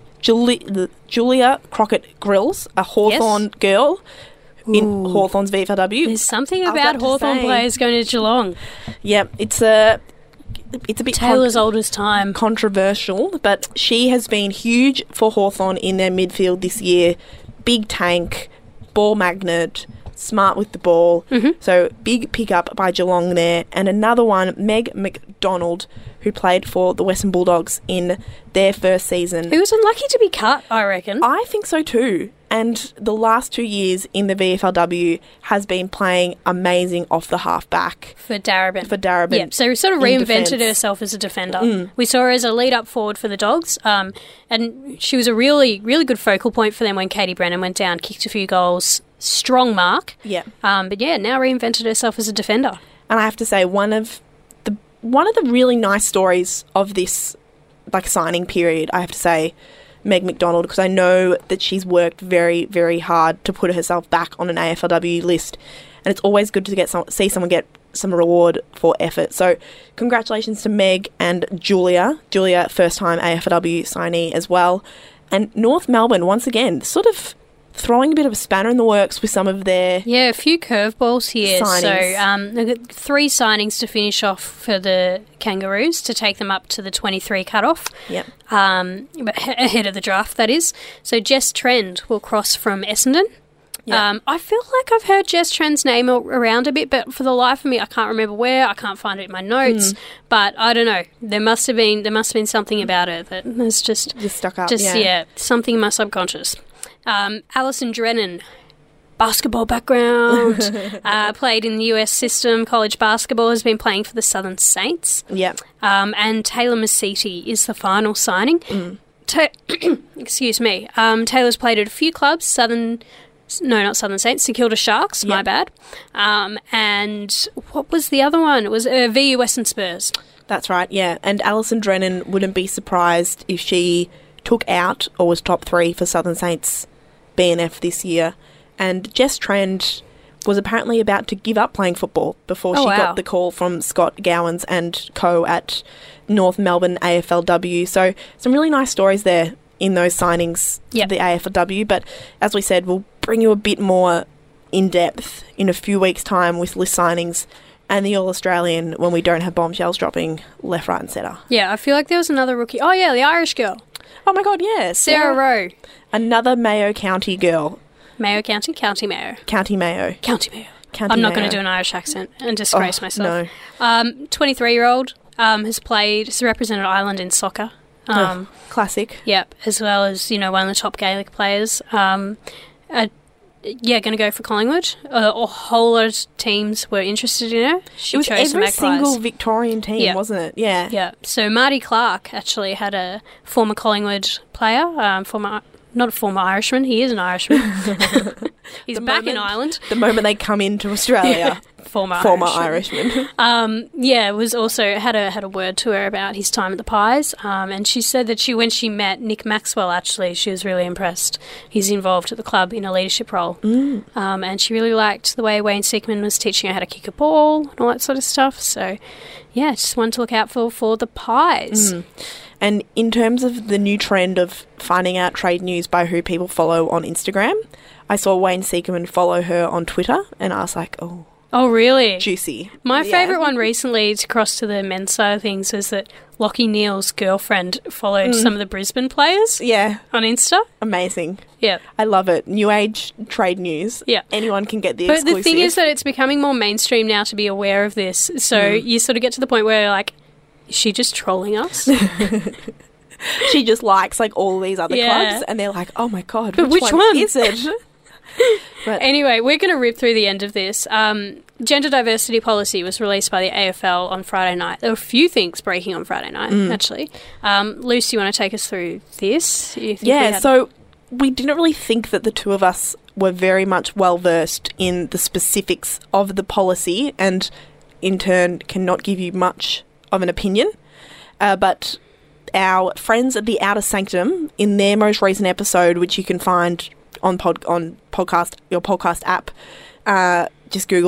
Julie, Julia Crockett-Grills, a Hawthorn girl in Ooh. Hawthorn's V F L W. There's something I was about about to Hawthorn say- players going to Geelong. Yeah, it's a it's a bit con- Taylor's oldest time. controversial, but she has been huge for Hawthorn in their midfield this year. Big tank, ball magnet, smart with the ball. Mm-hmm. So big pickup by Geelong there. And another one, Meg McDonald, who played for the Western Bulldogs in their first season. Who was unlucky to be cut, I reckon. I think so too. And the last two years in the V F L W has been playing amazing off the half-back For Darabin. for Darabin. Yeah, so sort of in reinvented defence. herself as a defender. Mm. We saw her as a lead-up forward for the Dogs, um, and she was a really, really good focal point for them when Katie Brennan went down, kicked a few goals, strong mark. Yeah. Um, but yeah, now reinvented herself as a defender. And I have to say, one of the one of the really nice stories of this like signing period, I have to say, Meg McDonald, because I know that she's worked very, very hard to put herself back on an A F L W list, and it's always good to get some, see someone get some reward for effort. So, congratulations to Meg and Julia. Julia, first time A F L W signee as well, and North Melbourne once again, sort of throwing a bit of a spanner in the works with some of their Yeah, a few curveballs here. Signings. So um, they've got three signings to finish off for the Kangaroos to take them up to the twenty-three cutoff. Yep. Um, but he- ahead of the draft, that is. So Jess Trend will cross from Essendon. Yeah. Um, I feel like I've heard Jess Trend's name a- around a bit, but for the life of me, I can't remember where. I can't find it in my notes. Mm. But I don't know. There must have been there must have been something about it that has just just stuck up. just yeah. yeah, something in my subconscious. Um, Alison Drennan, basketball background, uh, played in the U S system, college basketball, has been playing for the Southern Saints. Yep. Um, and Taylor Masiti is the final signing. Mm. Ta- Excuse me. Um, Taylor's played at a few clubs, Southern... No, not Southern Saints, St Kilda Sharks, my Yep. bad. Um, and what was the other one? It was uh, V U Western Spurs. That's right, yeah. And Alison Drennan wouldn't be surprised if she took out or was top three for Southern Saints B N F this year. And Jess Trend was apparently about to give up playing football before Oh, she wow. got the call from Scott Gowans and co at North Melbourne A F L W. So some really nice stories there in those signings Yep. to the A F L W. But as we said, we'll bring you a bit more in depth in a few weeks' time with list signings and the All-Australian when we don't have bombshells dropping left, right and centre. Yeah, I feel like there was another rookie. Oh, yeah, the Irish girl, Oh my God, yes. Sarah Rowe. Another Mayo County girl. Mayo County, County Mayo. County Mayo. County Mayo. County I'm not Mayo. going to do an Irish accent and disgrace Oh, myself. No. Um, twenty-three-year-old um, has played, has represented Ireland in soccer. Um, Ugh, classic. Yep, as well as, you know, one of the top Gaelic players. Um, uh, yeah, going to go for Collingwood. Uh, a whole lot of teams were interested in her. She It was chose the every Magpies. single Victorian team, Yeah. wasn't it? Yeah. Yeah, so Marty Clark actually had a former Collingwood player, um, former not a former Irishman, he is an Irishman. He's The back in moment- Ireland. The moment they come into Australia, Former, former Irishman. Irishman. Um, yeah, was also had a had a word to her about his time at the Pies, um, and she said that she when she met Nick Maxwell, actually, she was really impressed. He's involved at the club in a leadership role, Mm. um, and she really liked the way Wayne Seekman was teaching her how to kick a ball and all that sort of stuff. So, yeah, just one to look out for for the Pies. Mm. And in terms of the new trend of finding out trade news by who people follow on Instagram, I saw Wayne Seekman follow her on Twitter, and I was like, oh, Oh, really? juicy. My Yeah. favourite one recently to cross to the men's side of things was that Lockie Neal's girlfriend followed Mm. some of the Brisbane players Yeah, on Insta. amazing. Yeah. I love it. New age trade news. Yeah. Anyone can get the But exclusive. the thing is that it's becoming more mainstream now to be aware of this. So Mm. you sort of get to the point where you're like, is she just trolling us? she just likes like all these other Yeah. clubs, and they're like, oh my God, But which, which one, one? is it? But Anyway, we're going to rip through the end of this. Um, gender diversity policy was released by the A F L on Friday night. There were a few things breaking on Friday night, Mm. actually. Um, Lucy, you want to take us through this? You think we yeah, had- so we didn't really think that the two of us were very much well versed in the specifics of the policy, and in turn cannot give you much of an opinion. Uh, but our friends at the Outer Sanctum, in their most recent episode, which you can find on pod on podcast your podcast app, uh, just Google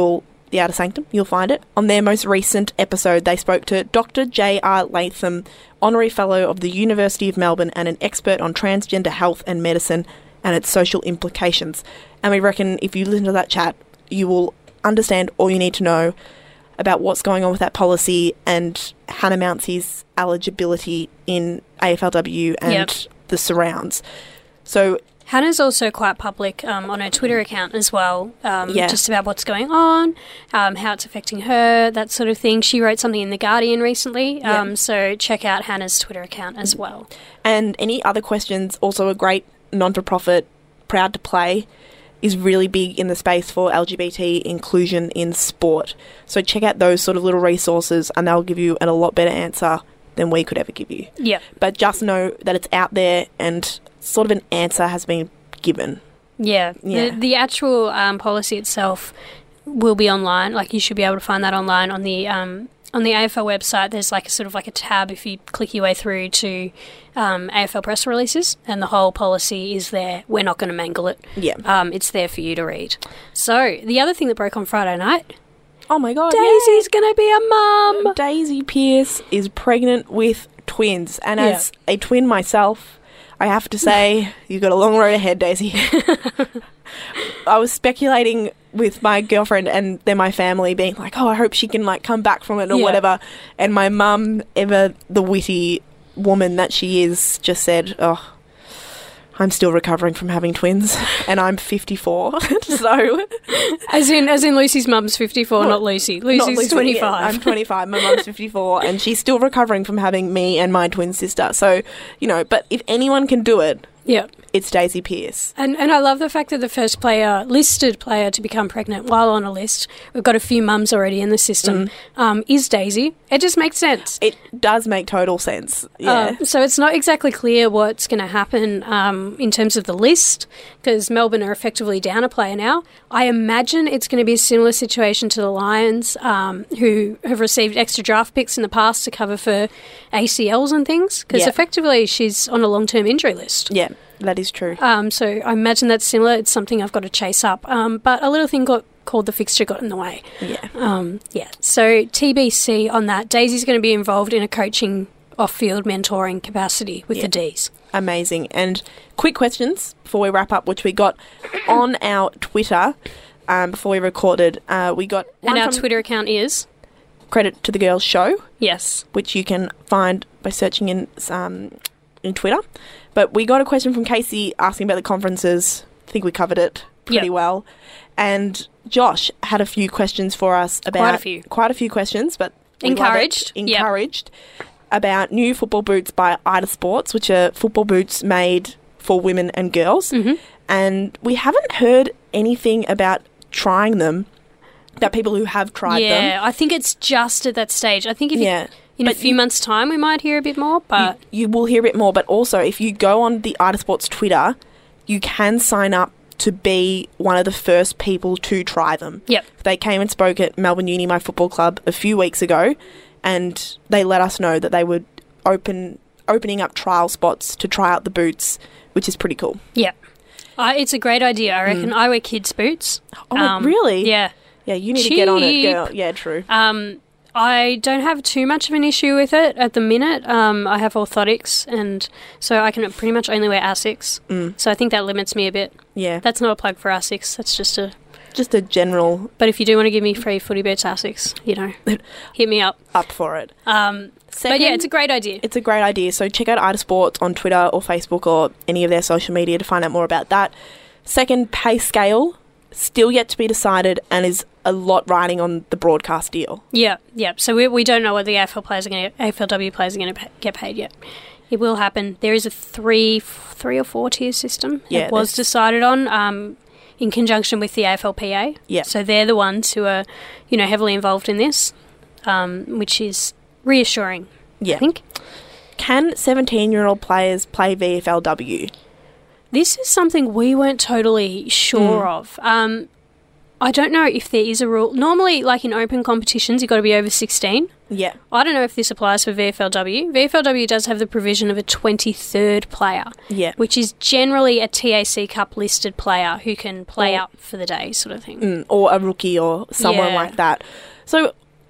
The Outer Sanctum, you'll find it. On their most recent episode, they spoke to Doctor J R Latham, Honorary Fellow of the University of Melbourne and an expert on transgender health and medicine and its social implications. And we reckon if you listen to that chat, you will understand all you need to know about what's going on with that policy and Hannah Mountsy's eligibility in A F L W and Yep. the surrounds. So Hannah's also quite public um, on her Twitter account as well, um, Yeah. just about what's going on, um, how it's affecting her, that sort of thing. She wrote something in The Guardian recently, Yeah. um, so check out Hannah's Twitter account as well. And any other questions, also a great non-for-profit, Proud to Play, is really big in the space for L G B T inclusion in sport. So check out those sort of little resources and they'll give you an, a lot better answer than we could ever give you. Yeah. But just know that it's out there and sort of an answer has been given. Yeah. Yeah. The, the actual um, policy itself will be online. Like, you should be able to find that online on the um, on the A F L website. There's like a sort of like a tab if you click your way through to um, A F L press releases, and the whole policy is there. We're not going to mangle it. Yeah. Um, it's there for you to read. So, the other thing that broke on Friday night, Oh my God. Daisy's going to be a mum. yay. Daisy Pearce is pregnant with twins. And as a twin myself, I have to say, you've got a long road ahead, Daisy. I was speculating with my girlfriend and then my family being like, oh, I hope she can like come back from it or Yeah. whatever. And my mum, ever the witty woman that she is, just said, oh, I'm still recovering from having twins and I'm fifty-four. So As in, as in Lucy's mum's fifty-four, Well, not Lucy. not Lucy's Lucy, twenty-five. yeah, I'm twenty-five. My mum's fifty-four and she's still recovering from having me and my twin sister. So, you know, but if anyone can do it, Yeah. it's Daisy Pearce. And and I love the fact that the first player, listed player to become pregnant while on a list, we've got a few mums already in the system, um, is Daisy. It just makes sense. It does make total sense. Yeah. Uh, so it's not exactly clear what's going to happen um, in terms of the list, because Melbourne are effectively down a player now. I imagine it's going to be a similar situation to the Lions, um, who have received extra draft picks in the past to cover for A C Ls and things, because Yeah. effectively she's on a long-term injury list. yeah, that is true. Um, so I imagine that's similar. It's something I've got to chase up. Um, but a little thing got, called the fixture got in the way. Yeah. Um, yeah. So T B C on that. Daisy's going to be involved in a coaching off-field mentoring capacity with Yeah. the Ds. Amazing. And quick questions before we wrap up, which we got on our Twitter um, before we recorded. Uh, we got And one our from Twitter account is? Credit to the Girls Show, Yes. which you can find by searching in um, in Twitter. But we got a question from Casey asking about the conferences. I think we covered it pretty Yep. well. And Josh had a few questions for us about... Quite a few. Quite a few questions, but... we love it. Encouraged. Yep. Encouraged. About new football boots by Ida Sports, which are football boots made for women and girls. Mm-hmm. And we haven't heard anything about trying them, about people who have tried them. Yeah, I think it's just at that stage. I think if Yeah. you, in a But few you- months' time we might hear a bit more, but you, you will hear a bit more, but also if you go on the Ida Sports Twitter, you can sign up to be one of the first people to try them. yep. They came and spoke at Melbourne Uni, my football club, a few weeks ago, and they let us know that they would open opening up trial spots to try out the boots, which is pretty cool. Yeah. Uh, it's a great idea. I reckon I wear kids' boots. Oh, Um, really? Yeah. Yeah, you need to get on it, Cheap. girl. Yeah, true. Um, I don't have too much of an issue with it at the minute. Um, I have orthotics, and so I can pretty much only wear Asics. Mm. So I think that limits me a bit. Yeah, That's not a plug for Asics. That's just a... just a general But if you do want to give me free footy boots Asics, you know, hit me up. up for it. Um, but yeah, it's a great idea. It's a great idea. So check out Ida Sports on Twitter or Facebook or any of their social media to find out more about that. Second, pay scale, still yet to be decided and is a lot riding on the broadcast deal. Yeah, yeah. So we we don't know what the A F L players are going to, A F L W players are going to get paid yet. It will happen. There is a three, three or four tier system. Yeah, it was there's- decided on um, in conjunction with the A F L P A. Yeah. So they're the ones who are, you know, heavily involved in this, um, which is reassuring. Yeah. I think Can seventeen-year-old players play V F L W? this is something we weren't totally sure Mm. of. Um, I don't know if there is a rule. Normally, like in open competitions, you've got to be over sixteen. Yeah. I don't know if this applies for V F L W. V F L W does have the provision of a twenty-third player, Yeah. which is generally a T A C Cup listed player who can play Or- up for the day sort of thing. Mm, or a rookie or someone Yeah. like that. So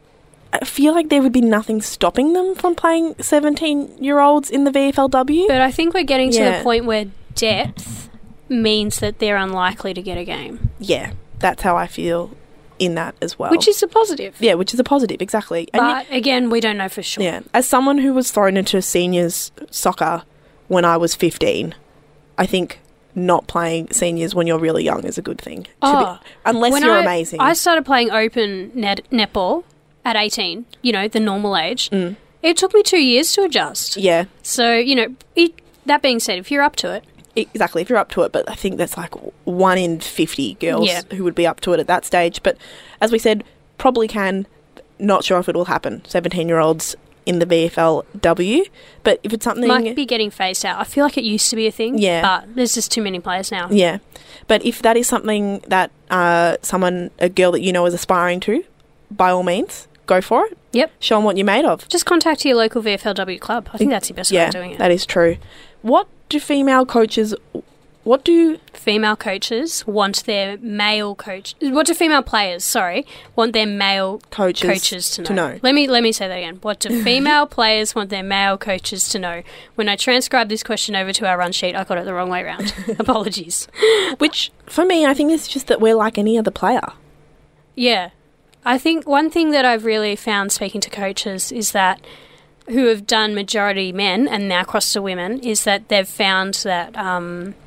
I feel like there would be nothing stopping them from playing seventeen-year-olds in the V F L W. But I think we're getting to Yeah. the point where depth means that they're unlikely to get a game, Yeah, that's how I feel in that as well. which is a positive. yeah, which is a positive, exactly. And But again, we don't know for sure. yeah, as someone who was thrown into seniors soccer when I was fifteen, I think not playing seniors when you're really young is a good thing. To Oh, be, unless When you're I, amazing. I started playing open net, netball at eighteen, you know, the normal age. Mm. It took me two years to adjust. yeah, So, you know, it, that being said, if you're up to it, exactly, if you're up to it, but I think that's like one in fifty girls Yeah. who would be up to it at that stage. But as we said, probably can, not sure if it will happen, seventeen-year-olds in the V F L W. But if it's something... might be getting phased out. I feel like it used to be a thing, Yeah. but there's just too many players now. Yeah. But if that is something that uh, someone, a girl that you know is aspiring to, by all means, go for it. Yep. Show them what you're made of. Just contact your local V F L W club. I think that's the best way Yeah, of doing it. that is true. What do female coaches... What do... Female coaches want their male coach. What do female players, sorry, want their male Coaches, coaches to know? to know. Let me let me say that again. What do female players want their male coaches to know? When I transcribed this question over to our run sheet, I got it the wrong way around. Apologies. Which, for me, I think it's just that we're like any other player. Yeah. I think one thing that I've really found speaking to coaches is that who have done majority men and now crossed to women is that they've found that um,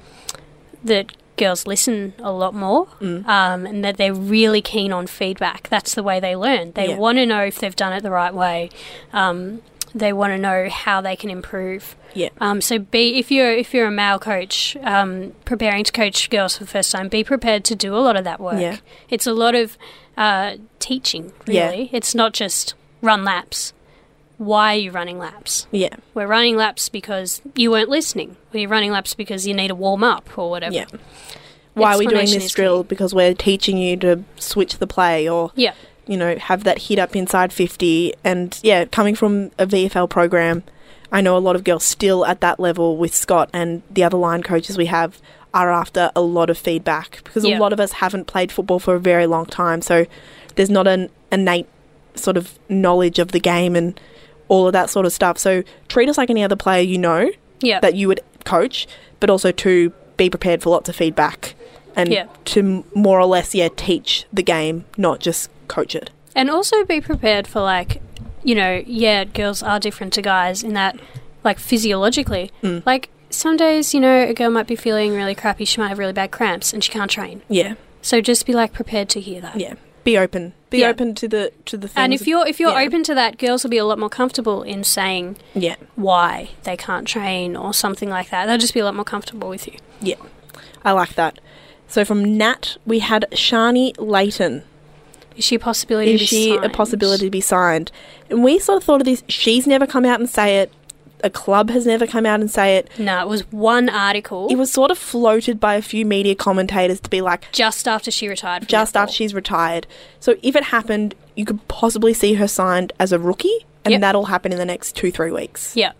that girls listen a lot more Mm. um, and that they're really keen on feedback. That's the way they learn. They Yeah. want to know if they've done it the right way. Um, they want to know how they can improve. Yeah. Um, so be if you're if you're a male coach um, preparing to coach girls for the first time, be prepared to do a lot of that work. Yeah. It's a lot of uh, teaching, Yeah. really. It's not just run laps. Why are you running laps? Yeah. We're running laps because you weren't listening. Or you're running laps because you need to warm up or whatever. Yeah. Why are we doing Explanation this is drill? key. Because we're teaching you to switch the play or, Yeah. you know, have that hit up inside fifty. And, yeah, coming from a V F L program, I know a lot of girls still at that level with Scott and the other line coaches we have are after a lot of feedback because Yeah. a lot of us haven't played football for a very long time. So there's not an innate sort of knowledge of the game and all of that sort of stuff. So treat us like any other player you know Yeah. that you would coach, but also to be prepared for lots of feedback and Yeah. to m- more or less, yeah, teach the game, not just coach it. And also be prepared for, like, you know, yeah, girls are different to guys in that, like, physiologically. Mm. Like, some days, you know, a girl might be feeling really crappy. She might have really bad cramps and she can't train. Yeah, So just be, like, prepared to hear that. yeah. Be open. Be Yeah. open to the to the things. And if you're if you're yeah. open to that, girls will be a lot more comfortable in saying yeah, why they can't train or something like that. They'll just be a lot more comfortable with you. yeah, I like that. So from Nat, we had Shani Layton. Is she a possibility Is to be she a signed? possibility to be signed? And we sort of thought of this. She's never come out and say it. A club has never come out and say it. No, it was one article It was sort of floated by a few media commentators to be like, just after she retired from just netball. after she's retired. So if it happened, you could possibly see her signed as a rookie, and Yep. that'll happen in the next two, three weeks. Yeah.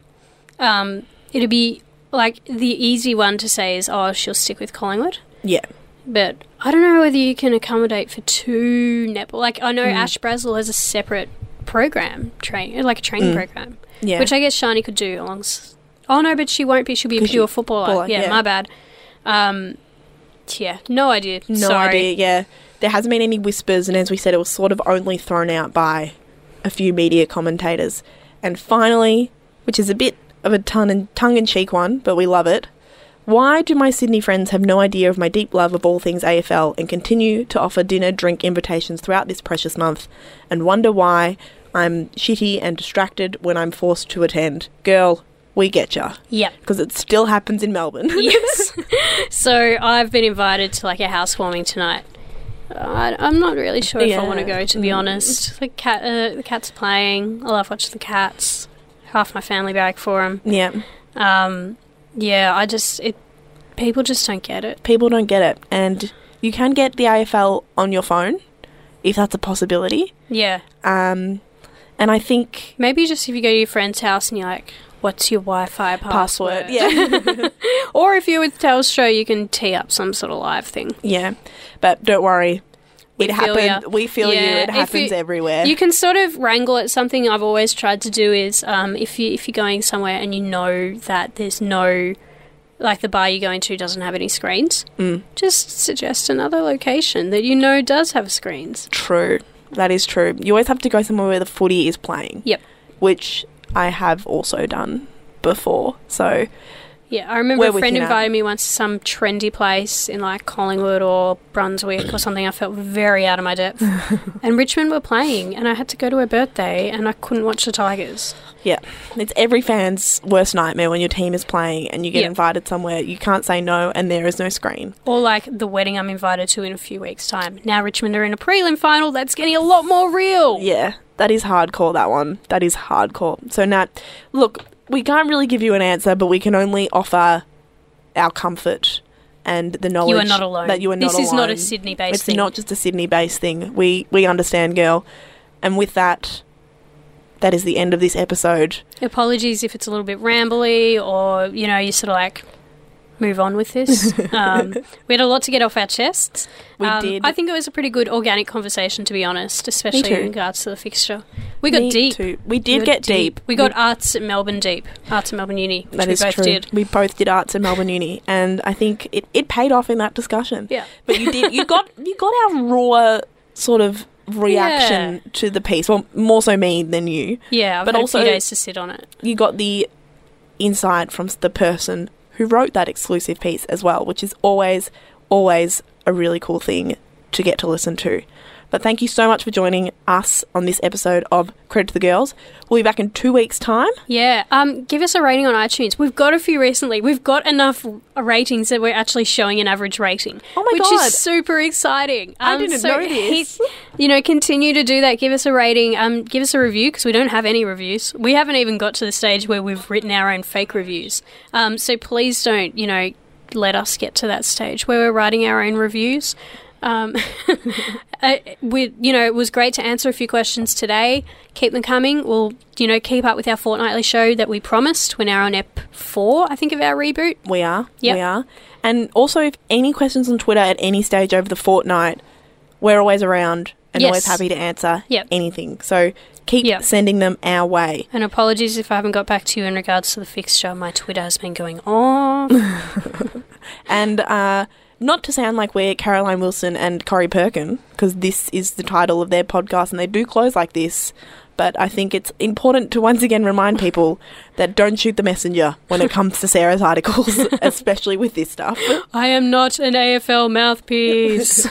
Um, it'd be, like, the easy one to say is, oh, she'll stick with Collingwood. Yeah. But I don't know whether you can accommodate for two netball. Like, I know Mm. Ash Brazel has a separate program, train like a training Mm. program, Yeah. which I guess Shani could do along... S- oh, no, but she won't be. She'll be a 'Cause pure she- footballer. footballer, yeah, yeah. my bad. Um, yeah, no idea. no Sorry. idea, yeah. There hasn't been any whispers, and as we said, it was sort of only thrown out by a few media commentators. And finally, which is a bit of a tongue and tongue-in-cheek one, but we love it, why do my Sydney friends have no idea of my deep love of all things A F L and continue to offer dinner, drink invitations throughout this precious month and wonder why I'm shitty and distracted when I'm forced to attend? Girl, we get ya. Yep. Because it still happens in Melbourne. Yes. So I've been invited to, like, a housewarming tonight. I, I'm not really sure if I want to Yeah. go, to be Mm. honest. The cat, uh, the cat's playing. I love watching the cats. Half my family back for them. Yeah. Um, yeah, I just it. People just don't get it. People don't get it. And You can get the A F L on your phone, if that's a possibility. Yeah. Um, and I think... Maybe just if you go to your friend's house and you're like, what's your Wi-Fi password? Password, yeah. Or if you're with Telstra, you can tee up some sort of live thing. Yeah. But don't worry. We it feel happened. ya. We feel Yeah, you. It if happens you- everywhere. You can sort of wrangle it. Something I've always tried to do is um, if, you, if you're going somewhere and you know that there's no... like the bar you're going to doesn't have any screens, Mm. just suggest another location that you know does have screens. True. That is true. You always have to go somewhere where the footy is playing. Yep. Which I have also done before. So, Yeah, I remember Where a we friend can invited me once to some trendy place in like Collingwood or Brunswick or something. I felt very out of my depth. And Richmond were playing and I had to go to her birthday and I couldn't watch the Tigers. yeah. It's every fan's worst nightmare when your team is playing and you get Yep. invited somewhere. You can't say no and there is no screen. Or like the wedding I'm invited to in a few weeks' time. Now Richmond are in a prelim final. That's getting a lot more real. Yeah. That is hardcore, that one. That is hardcore. So, Nat, look, we can't really give you an answer, but we can only offer our comfort and the knowledge You are not alone. that you are not This alone. is not a Sydney-based It's thing. not just a Sydney-based thing. We we understand, girl. And with that, that is the end of this episode. Apologies if it's a little bit rambly or, you know, you sort of like move on with this. Um, we had a lot to get off our chests. We Um, did. I think it was a pretty good organic conversation, to be honest, especially too. in regards to the fixture. We got Me deep. too. We did got get deep. We got arts at Melbourne deep. Arts at Melbourne Uni, which That we is both true. did. We both did arts at Melbourne Uni, and I think it, it paid off in that discussion. Yeah. But you did. You got you got our raw sort of reaction Yeah. to the piece. Well, more so me than you. Yeah, I've But had also- a few days to sit on it. You got the insight from the person who wrote that exclusive piece as well, which is always, always a really cool thing to get to listen to. But thank you so much for joining us on this episode of Credit to the Girls. We'll be back in two weeks' time. Yeah, um, give us a rating on iTunes. We've got a few recently. We've got enough ratings that we're actually showing an average rating. Oh my which God. is super exciting. I Um, didn't so know this. hit- you know, continue to do that. Give us a rating. Um, give us a review because we don't have any reviews. We haven't even got to the stage where we've written our own fake reviews. Um, so please don't, you know, let us get to that stage where we're writing our own reviews. Um, I, we, you know, it was great to answer a few questions today. Keep them coming. We'll, you know, keep up with our fortnightly show that we promised. We're now on ep four, I think, of our reboot. We are. Yep. We are. And also, if any questions on Twitter at any stage over the fortnight, we're always around and Yes. always happy to answer Yep. anything. So keep Yep. sending them our way. And apologies if I haven't got back to you in regards to the fixture. My Twitter has been going off. And uh, not to sound like we're Caroline Wilson and Corey Perkin, because this is the title of their podcast and they do close like this, but I think it's important to once again remind people that don't shoot the messenger when it comes to Sarah's articles, especially with this stuff. I am not an A F L mouthpiece.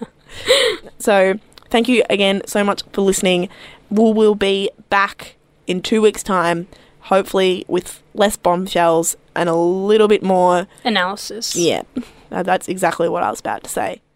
So thank you again so much for listening. We will be back in two weeks' time, hopefully with less bombshells and a little bit more. Analysis. Yeah, that's exactly what I was about to say.